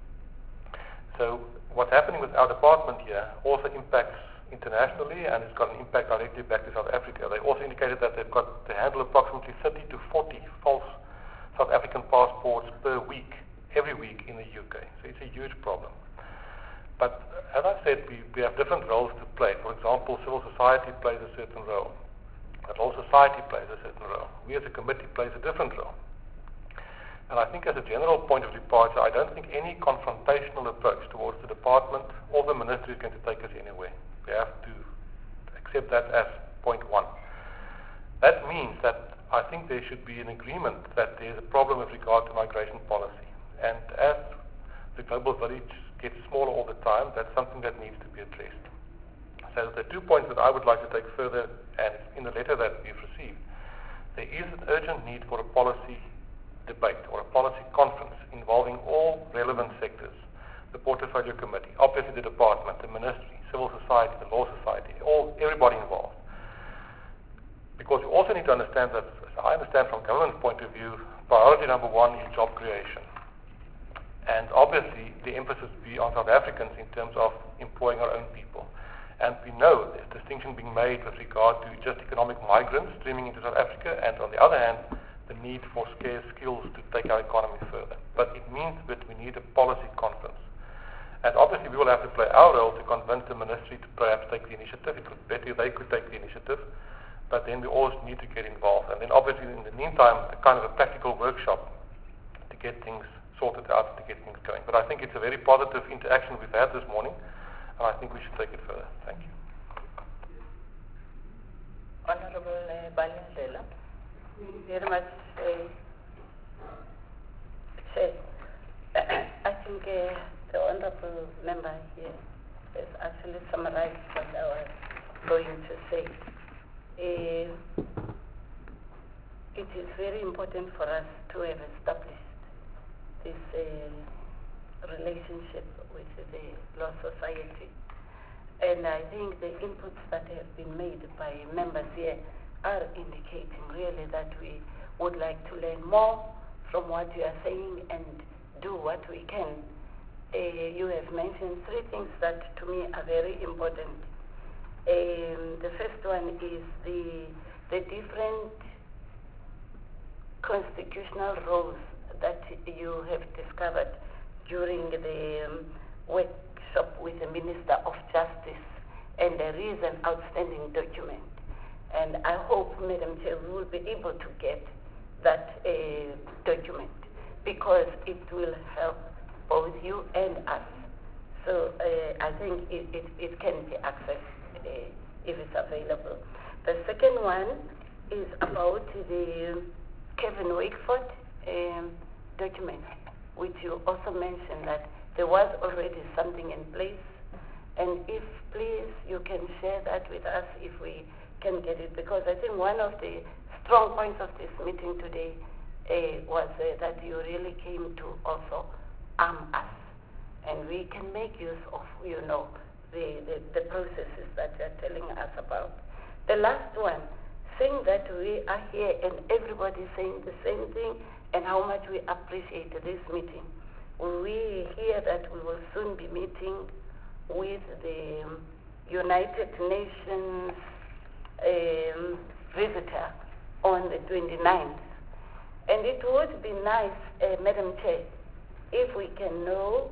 So what's happening with our department here also impacts internationally, and it's got an impact directly back to South Africa. They also indicated that they've got to handle approximately thirty to forty false South African passports per week, every week in the U K. So it's a huge problem. But as I said, we, we have different roles to play. For example, civil society plays a certain role. But Law Society plays a certain role. We as a committee plays a different role. And I think as a general point of departure, I don't think any confrontational approach towards the department or the ministry is going to take us anywhere. We have to accept that as point one. That means that I think there should be an agreement that there's a problem with regard to migration policy. And as the global village gets smaller all the time, that's something that needs to be addressed. So the two points that I would like to take further, and in the letter that we've received, there is an urgent need for a policy debate or a policy conference involving all relevant sectors, the Portfolio Committee, obviously the department, the ministry, civil society, the Law Society, all everybody involved. Because we also need to understand that, as I understand from government's point of view, priority number one is job creation. And obviously the emphasis will be on South Africans in terms of employing our own people. And we know there's a distinction being made with regard to just economic migrants streaming into South Africa, and on the other hand, the need for scarce skills to take our economy further. But it means that we need a policy conference. And obviously we will have to play our role to convince the ministry to perhaps take the initiative. It could better they could take the initiative, but then we always need to get involved. And then obviously in the meantime, a kind of a practical workshop to get things sorted out, to get things going. But I think it's a very positive interaction we've had this morning, and I think we should take it further. Thank you. Honorable uh, Balindlela. Very much. Uh, say, I think uh, the honorable member here has actually summarized what I was going to say. Uh, it is very important for us to have established this uh, relationship with the Law Society. And I think the inputs that have been made by members here are indicating really that we would like to learn more from what you are saying and do what we can. Uh, you have mentioned three things that to me are very important. Um, the first one is the, the different constitutional roles that you have discovered during the um, workshop with the Minister of Justice, and there is an outstanding document. And I hope, Madam Chair, we will be able to get that uh, document, because it will help both you and us. So uh, I think it, it, it can be accessed uh, if it's available. The second one is about the Kevin Wakeford um, document, which you also mentioned that there was already something in place. And if please you can share that with us if we can get it, because I think one of the strong points of this meeting today uh, was uh, that you really came to also arm us, and we can make use of, you know, the, the, the processes that you're telling us about. The last one, saying that we are here and everybody saying the same thing and how much we appreciate this meeting. We hear that we will soon be meeting with the United Nations um, visitor on the twenty-ninth. And it would be nice, uh, Madam Chair, if we can know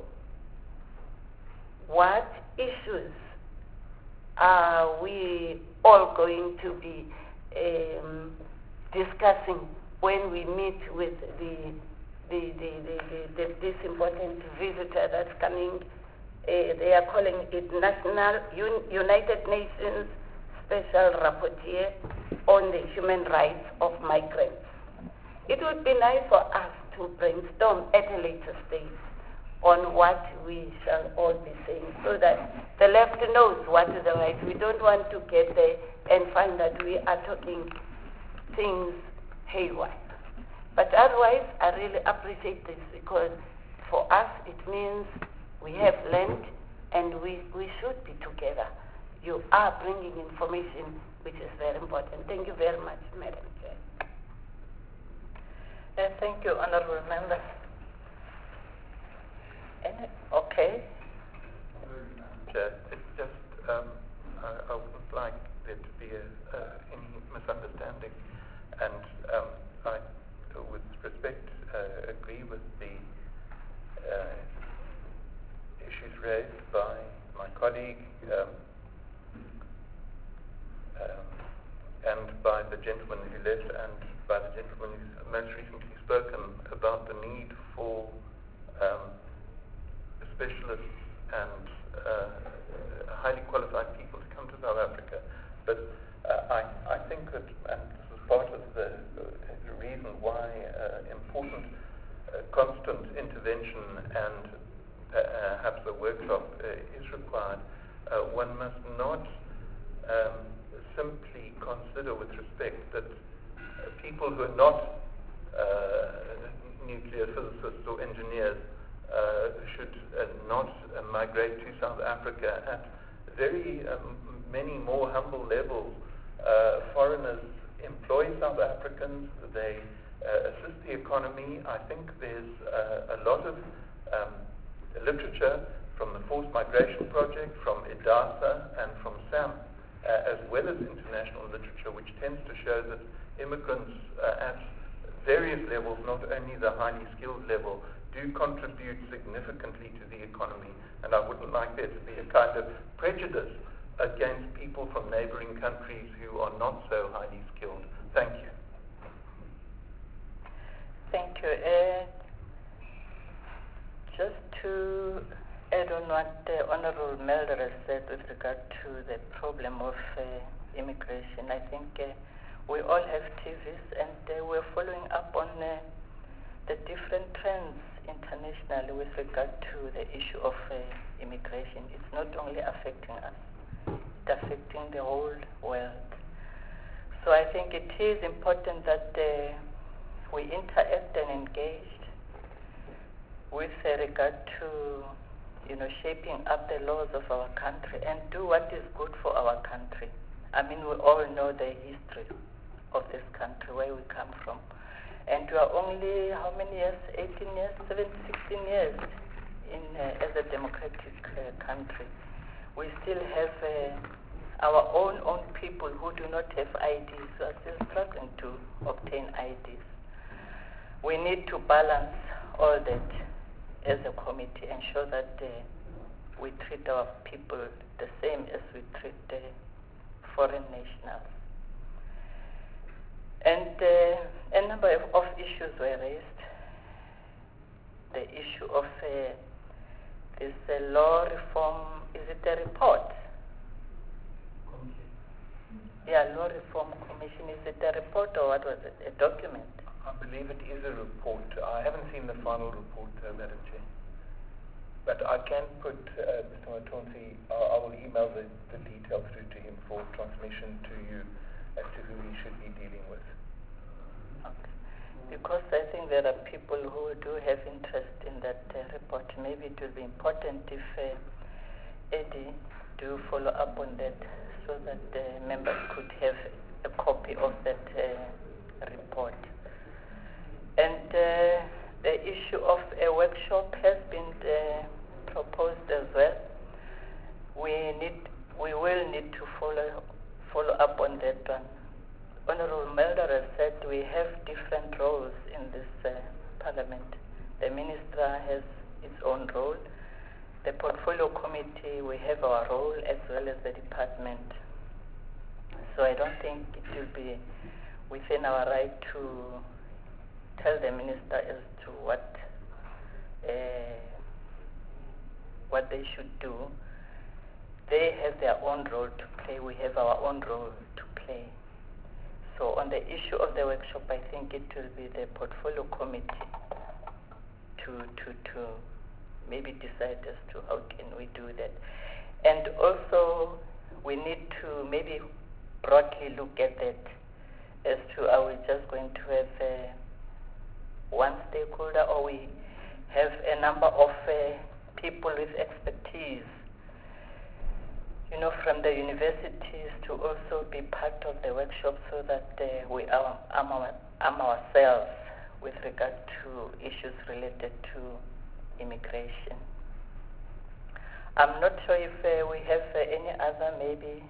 what issues are we all going to be um, discussing when we meet with the, the, the, the, the, the this important visitor that's coming. Uh, they are calling it National Un- United Nations Special Rapporteur on the Human Rights of Migrants. It would be nice for us to brainstorm at a later stage on what we shall all be saying, so that the left knows what is the right. We don't want to get there and find that we are talking things haywire. But otherwise, I really appreciate this, because for us it means we have learned and we, we should be together. You are bringing information which is very important. Thank you very much, Madam Chair. Uh, thank you, Honourable Member. Any, okay. Chair, it's just, um, I, I wouldn't like there to be a, uh, any misunderstanding. And um, I, with respect, uh, agree with the uh, issues raised by my colleague um, um, and by the gentleman who left, and by the gentleman who's most recently spoken about the need for um, specialists and uh, highly qualified people to come to South Africa. But uh, I, I think that, and this is part of the, the reason why uh, important uh, constant intervention and uh, perhaps a workshop uh, is required, uh, one must not um, simply consider with respect that uh, people who are not uh, nuclear physicists or engineers Uh, should uh, not uh, migrate to South Africa. At very um, many more humble levels, uh, foreigners employ South Africans, they uh, assist the economy. I think there's uh, a lot of um, literature from the Forced Migration Project, from IDASA, and from SAM, uh, as well as international literature, which tends to show that immigrants uh, at various levels, not only the highly skilled level, do contribute significantly to the economy, and I wouldn't like there to be a kind of prejudice against people from neighboring countries who are not so highly skilled. Thank you. Thank you. Uh, just to add on what the Honourable Melder has said with regard to the problem of uh, immigration, I think uh, we all have T Vs, and uh, we're following up on uh, the different trends internationally with regard to the issue of uh, immigration. It's not only affecting us, it's affecting the whole world. So I think it is important that uh, we interact and engage with uh, regard to, you know, shaping up the laws of our country and do what is good for our country. I mean, we all know the history of this country, where we come from. And we are only, how many years? eighteen years, seventeen, sixteen years in, uh, as a democratic uh, country. We still have uh, our own own people who do not have I Ds, who are still struggling to obtain I Ds. We need to balance all that as a committee, ensure that uh, we treat our people the same as we treat uh, foreign nationals. And uh, a number of, of issues were raised. The issue of uh, this uh, law reform, is it a report? Yeah, law reform commission, is it a report or what was it? A document? I believe it is a report. I haven't seen the final report, uh, Madam Chair. But I can put, uh, Mister Matonsi, I, I will email the, the details through to him for transmission to you as to who he should be dealing with. Okay. Because I think there are people who do have interest in that uh, report. Maybe it will be important if uh, Eddie do follow up on that so that the members could have a copy of that uh, report. And uh, the issue of a workshop has been uh, proposed as well. We need, we will need to follow follow up on that one. Honorable Melder has said we have different roles in this uh, parliament. The minister has its own role. The portfolio committee, we have our role as well as the department. So I don't think it will be within our right to tell the minister as to what uh, what they should do. They have their own role to play. We have our own role to play. So on the issue of the workshop, I think it will be the portfolio committee to to to maybe decide as to how can we do that. And also we need to maybe broadly look at that as to are we just going to have uh, one stakeholder, or we have a number of uh, people with expertise, you know, from the universities to also be part of the workshop so that uh, we arm, arm, our, arm ourselves with regard to issues related to immigration. I'm not sure if uh, we have uh, any other maybe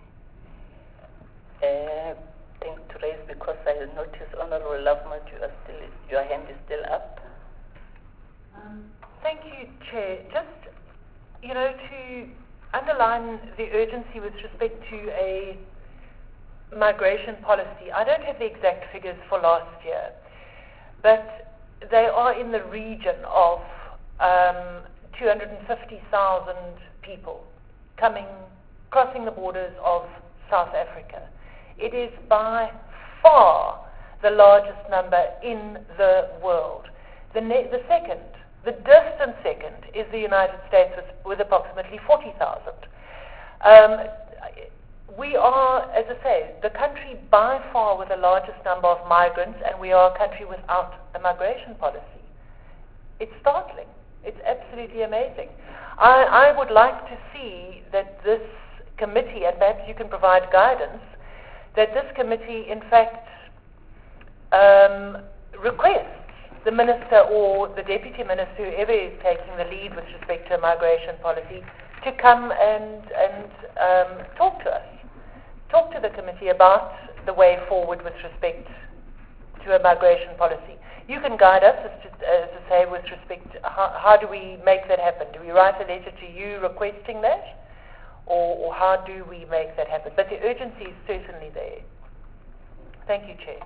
uh, thing to raise, because I notice Honorable Lovemont, you are still, your hand is still up. Um, thank you, Chair. Just, you know, to underline the urgency with respect to a migration policy, I don't have the exact figures for last year, but they are in the region of um, two hundred fifty thousand people coming, crossing the borders of South Africa. It is by far the largest number in the world. The, ne- the second, the distant second, is the United States with, with approximately forty thousand. Um, we are, as I say, the country by far with the largest number of migrants, and we are a country without a migration policy. It's startling. It's absolutely amazing. I, I would like to see that this committee, and perhaps you can provide guidance, that this committee, in fact, um, requests the minister or the deputy minister, whoever is taking the lead with respect to a migration policy, to come and, and um, talk to us, talk to the committee about the way forward with respect to a migration policy. You can guide us, as to, as to say, with respect to how, how do we make that happen? Do we write a letter to you requesting that? Or, or how do we make that happen? But the urgency is certainly there. Thank you, Chair.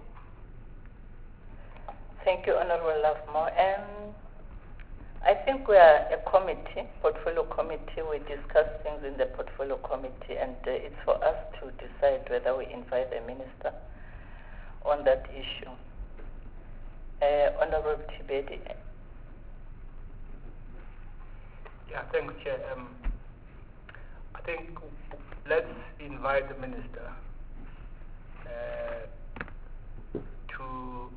Thank you, Honorable Lovemore. And I think we are a committee, portfolio committee. We discuss things in the portfolio committee, and uh, it's for us to decide whether we invite the minister on that issue. Uh, Honorable Tibedi. Yeah, thanks, Chair. Um, I think let's invite the minister uh, to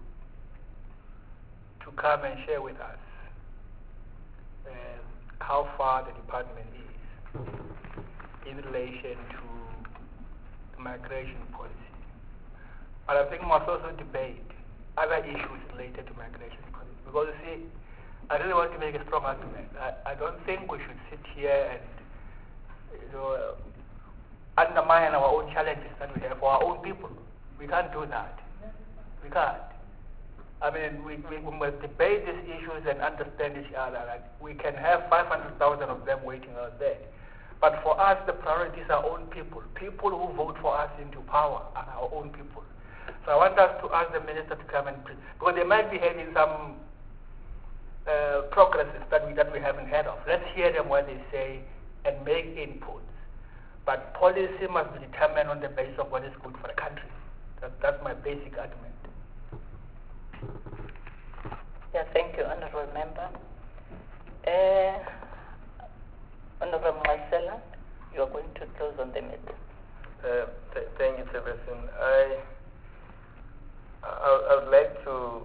to come and share with us uh, how far the department is in relation to the migration policy. But I think we must also debate other issues related to migration policy. Because you see, I really want to make a strong argument. I, I don't think we should sit here and you know, undermine our own challenges that we have for our own people. We can't do that. We can't. I mean, we, we, we must debate these issues and understand each other. Like we can have five hundred thousand of them waiting out there. But for us, the priorities are our own people. People who vote for us into power are our own people. So I want us to ask the minister to come and, pre- because they might be having some uh, progresses that we, that we haven't heard of. Let's hear them what they say and make inputs. But policy must be determined on the basis of what is good for the country. That, that's my basic argument. Yeah, thank you, Honorable Member. Uh, Honorable Marcella, you are going to close on the matter. Uh, th thank you, Chairperson. I, I, I would like to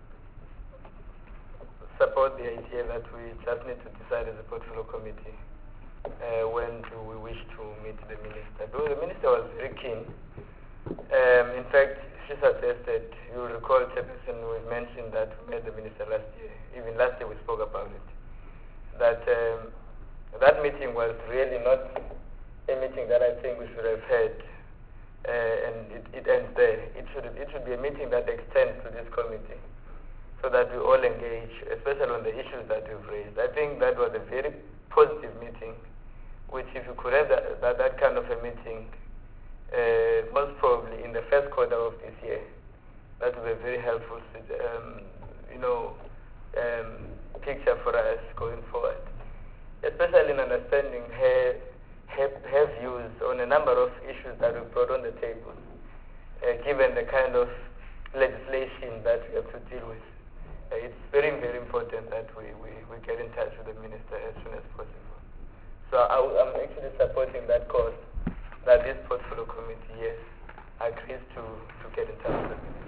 support the idea that we just need to decide as a portfolio committee uh, when do we wish to meet the minister. Because the minister was very keen. Um, in fact, she suggested, you will recall, Chairperson, we mentioned that we met the minister last year. Even last year we spoke about it. That um, that meeting was really not a meeting that I think we should have had, uh, and it, it ends there. It should it should be a meeting that extends to this committee, so that we all engage, especially on the issues that we've raised. I think that was a very positive meeting, which if you could have that, that, that kind of a meeting, uh, most probably in the first quarter of this year, that would be a very helpful, um, you know, um, picture for us going forward, especially in understanding her, her, her views on a number of issues that we brought on the table, uh, given the kind of legislation that we have to deal with. Uh, it's very, very important that we, we, we get in touch with the minister as soon as possible. So I, I'm actually supporting that cause, that this portfolio committee, yes, agrees to, to get in touch with the minister.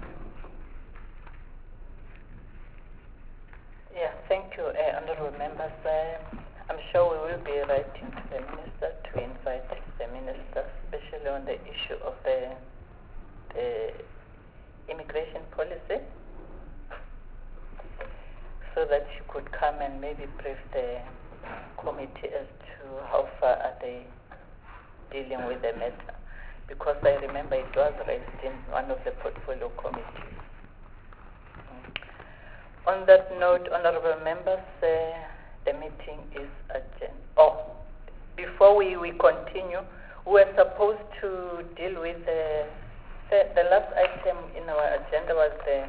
Yeah, thank you, uh, Honorable Members. Uh, I'm sure we will be writing to the Minister to invite the Minister, especially on the issue of the, the immigration policy, so that she could come and maybe brief the committee as to how far are they dealing with the matter. Because I remember it was raised in one of the portfolio committees. On that note, honorable members, uh, the meeting is adjourned. Oh, before we, we continue, we were supposed to deal with the, the, the last item in our agenda was the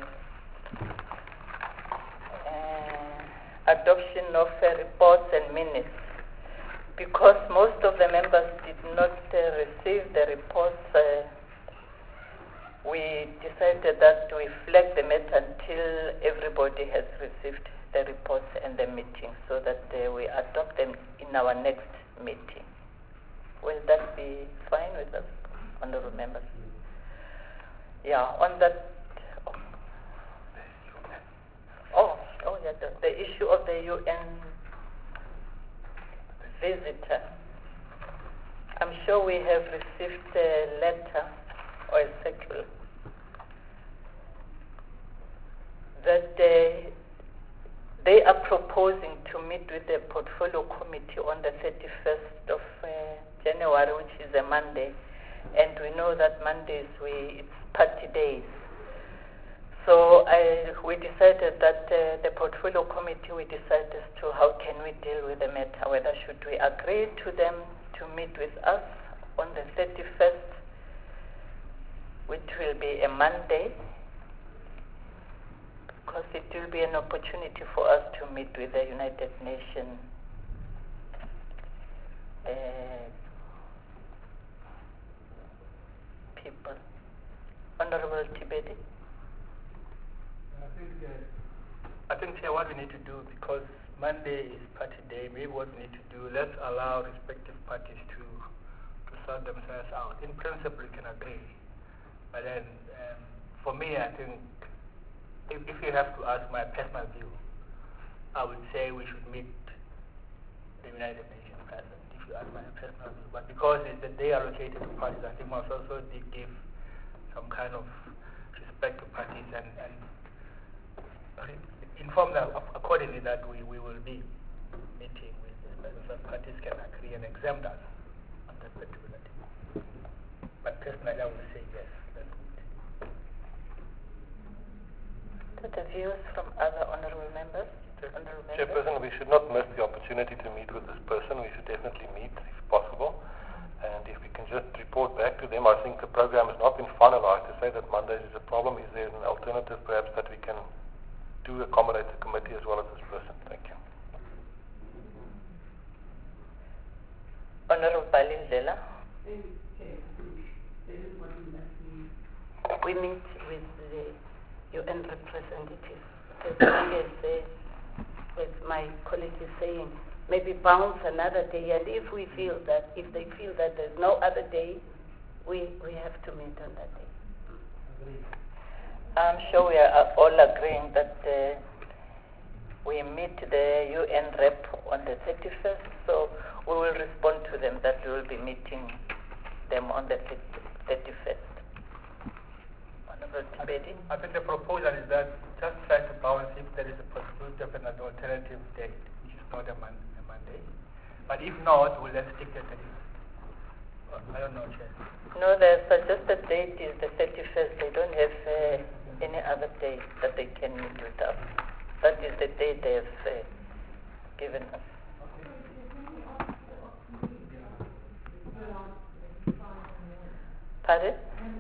uh, adoption of uh, reports and minutes. Because most of the members did not uh, receive the reports, uh, we decided that we flag the matter until everybody has received the reports and the meeting, so that uh, we adopt them in our next meeting. Will that be fine with us, honorable members? Yeah, on that. Oh, oh, oh yeah, the, the issue of the U N visitor. I'm sure we have received a letter or a circular that they, they are proposing to meet with the portfolio committee on the thirty-first of uh, January, which is a Monday, and we know that Mondays we it's party days. So I, we decided that uh, the portfolio committee, we decided as to how can we deal with the matter, whether should we agree to them to meet with us on the thirty-first, which will be a Monday, because it will be an opportunity for us to meet with the United Nations uh, people. Honorable Tibedi. I think, uh, I think Chair, what we need to do, because Monday is party day, maybe what we need to do, let's allow respective parties to, to sort themselves out. In principle, we can agree. But then, um, for me, I think, if, if you have to ask my personal view, I would say we should meet the United Nations President, if you ask my personal view. But because it's the day allocated to parties, I think we must also give some kind of respect to parties and, and inform them accordingly that we, we will be meeting with this person, so parties can agree and exempt us on that particular day. But personally, I would say yes. The views from other honorable members? Honorable members? Chairperson, we should not miss the opportunity to meet with this person. We should definitely meet if possible. And if we can just report back to them, I think the program has not been finalized. To say that Mondays is a problem, is there an alternative perhaps that we can do accommodate the committee as well as this person? Thank you. Honorable Balindlela. We meet with the U N representatives as long as, uh, as my colleague is saying, maybe bounce another day, and if we feel that, if they feel that there's no other day, we, we have to meet on that day. I'm sure we are all agreeing that uh, we meet the U N rep on the thirty-first, so we will respond to them that we will be meeting them on the thirty-first. I think, I think the proposal is that just try to balance if there is a possibility of an alternative date, which is not a, mon a Monday. But if not, we'll then stick to the thirty-first. I don't know, Chair. No, the suggested date is the thirty-first. They don't have uh, any other day that they can meet with us. That is the date they have uh, given us. Pardon?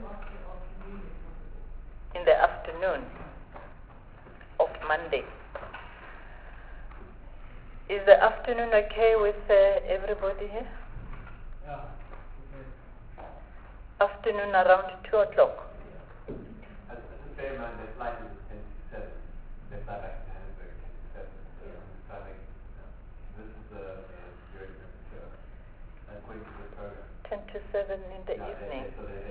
In the afternoon of Monday. Is the afternoon okay with uh, everybody here? Yeah. Afternoon around two o'clock. ten to seven in the evening.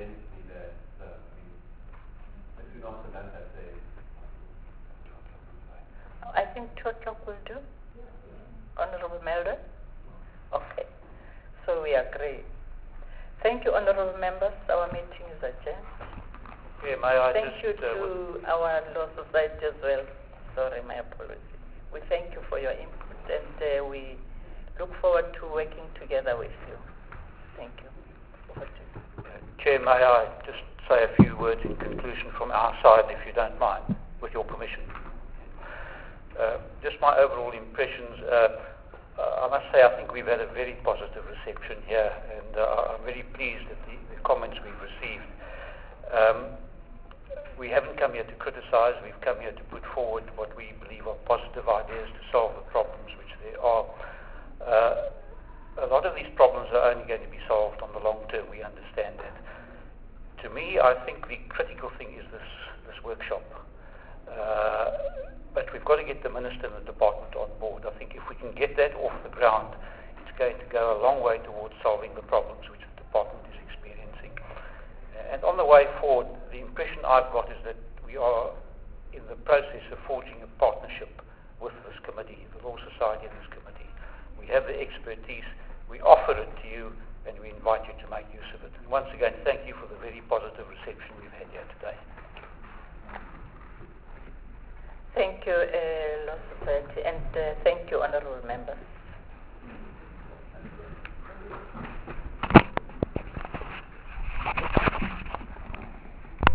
I think two o'clock will do. Honorable Melder? Okay. So we agree. Thank you, honorable members. Our meeting is adjourned. Yeah, may I thank just, you uh, to our law society as well. Sorry, my apologies. We thank you for your input, and uh, we look forward to working together with you. Thank you. Over to you. Chair, may I just say a few words in conclusion from our side, if you don't mind, with your permission. Uh, just my overall impressions. Uh, uh, I must say I think we've had a very positive reception here, and uh, I'm very pleased at the, the comments we've received. Um, we haven't come here to criticize, we've come here to put forward what we believe are positive ideas to solve the problems which there are. Uh, a lot of these problems are only going to be solved on the long term, we understand that. To me, I think the critical thing is this, this workshop. Uh, but we've got to get the Minister and the Department on board. I think if we can get that off the ground, it's going to go a long way towards solving the problems which the Department is experiencing. And on the way forward, the impression I've got is that we are in the process of forging a partnership with this committee, the Law Society and this committee. We have the expertise, we offer it to you, and we invite you to make use of it. And once again, thank you for the very positive reception we've had here today. Thank you, uh, Law Society, and uh, thank you, honourable members.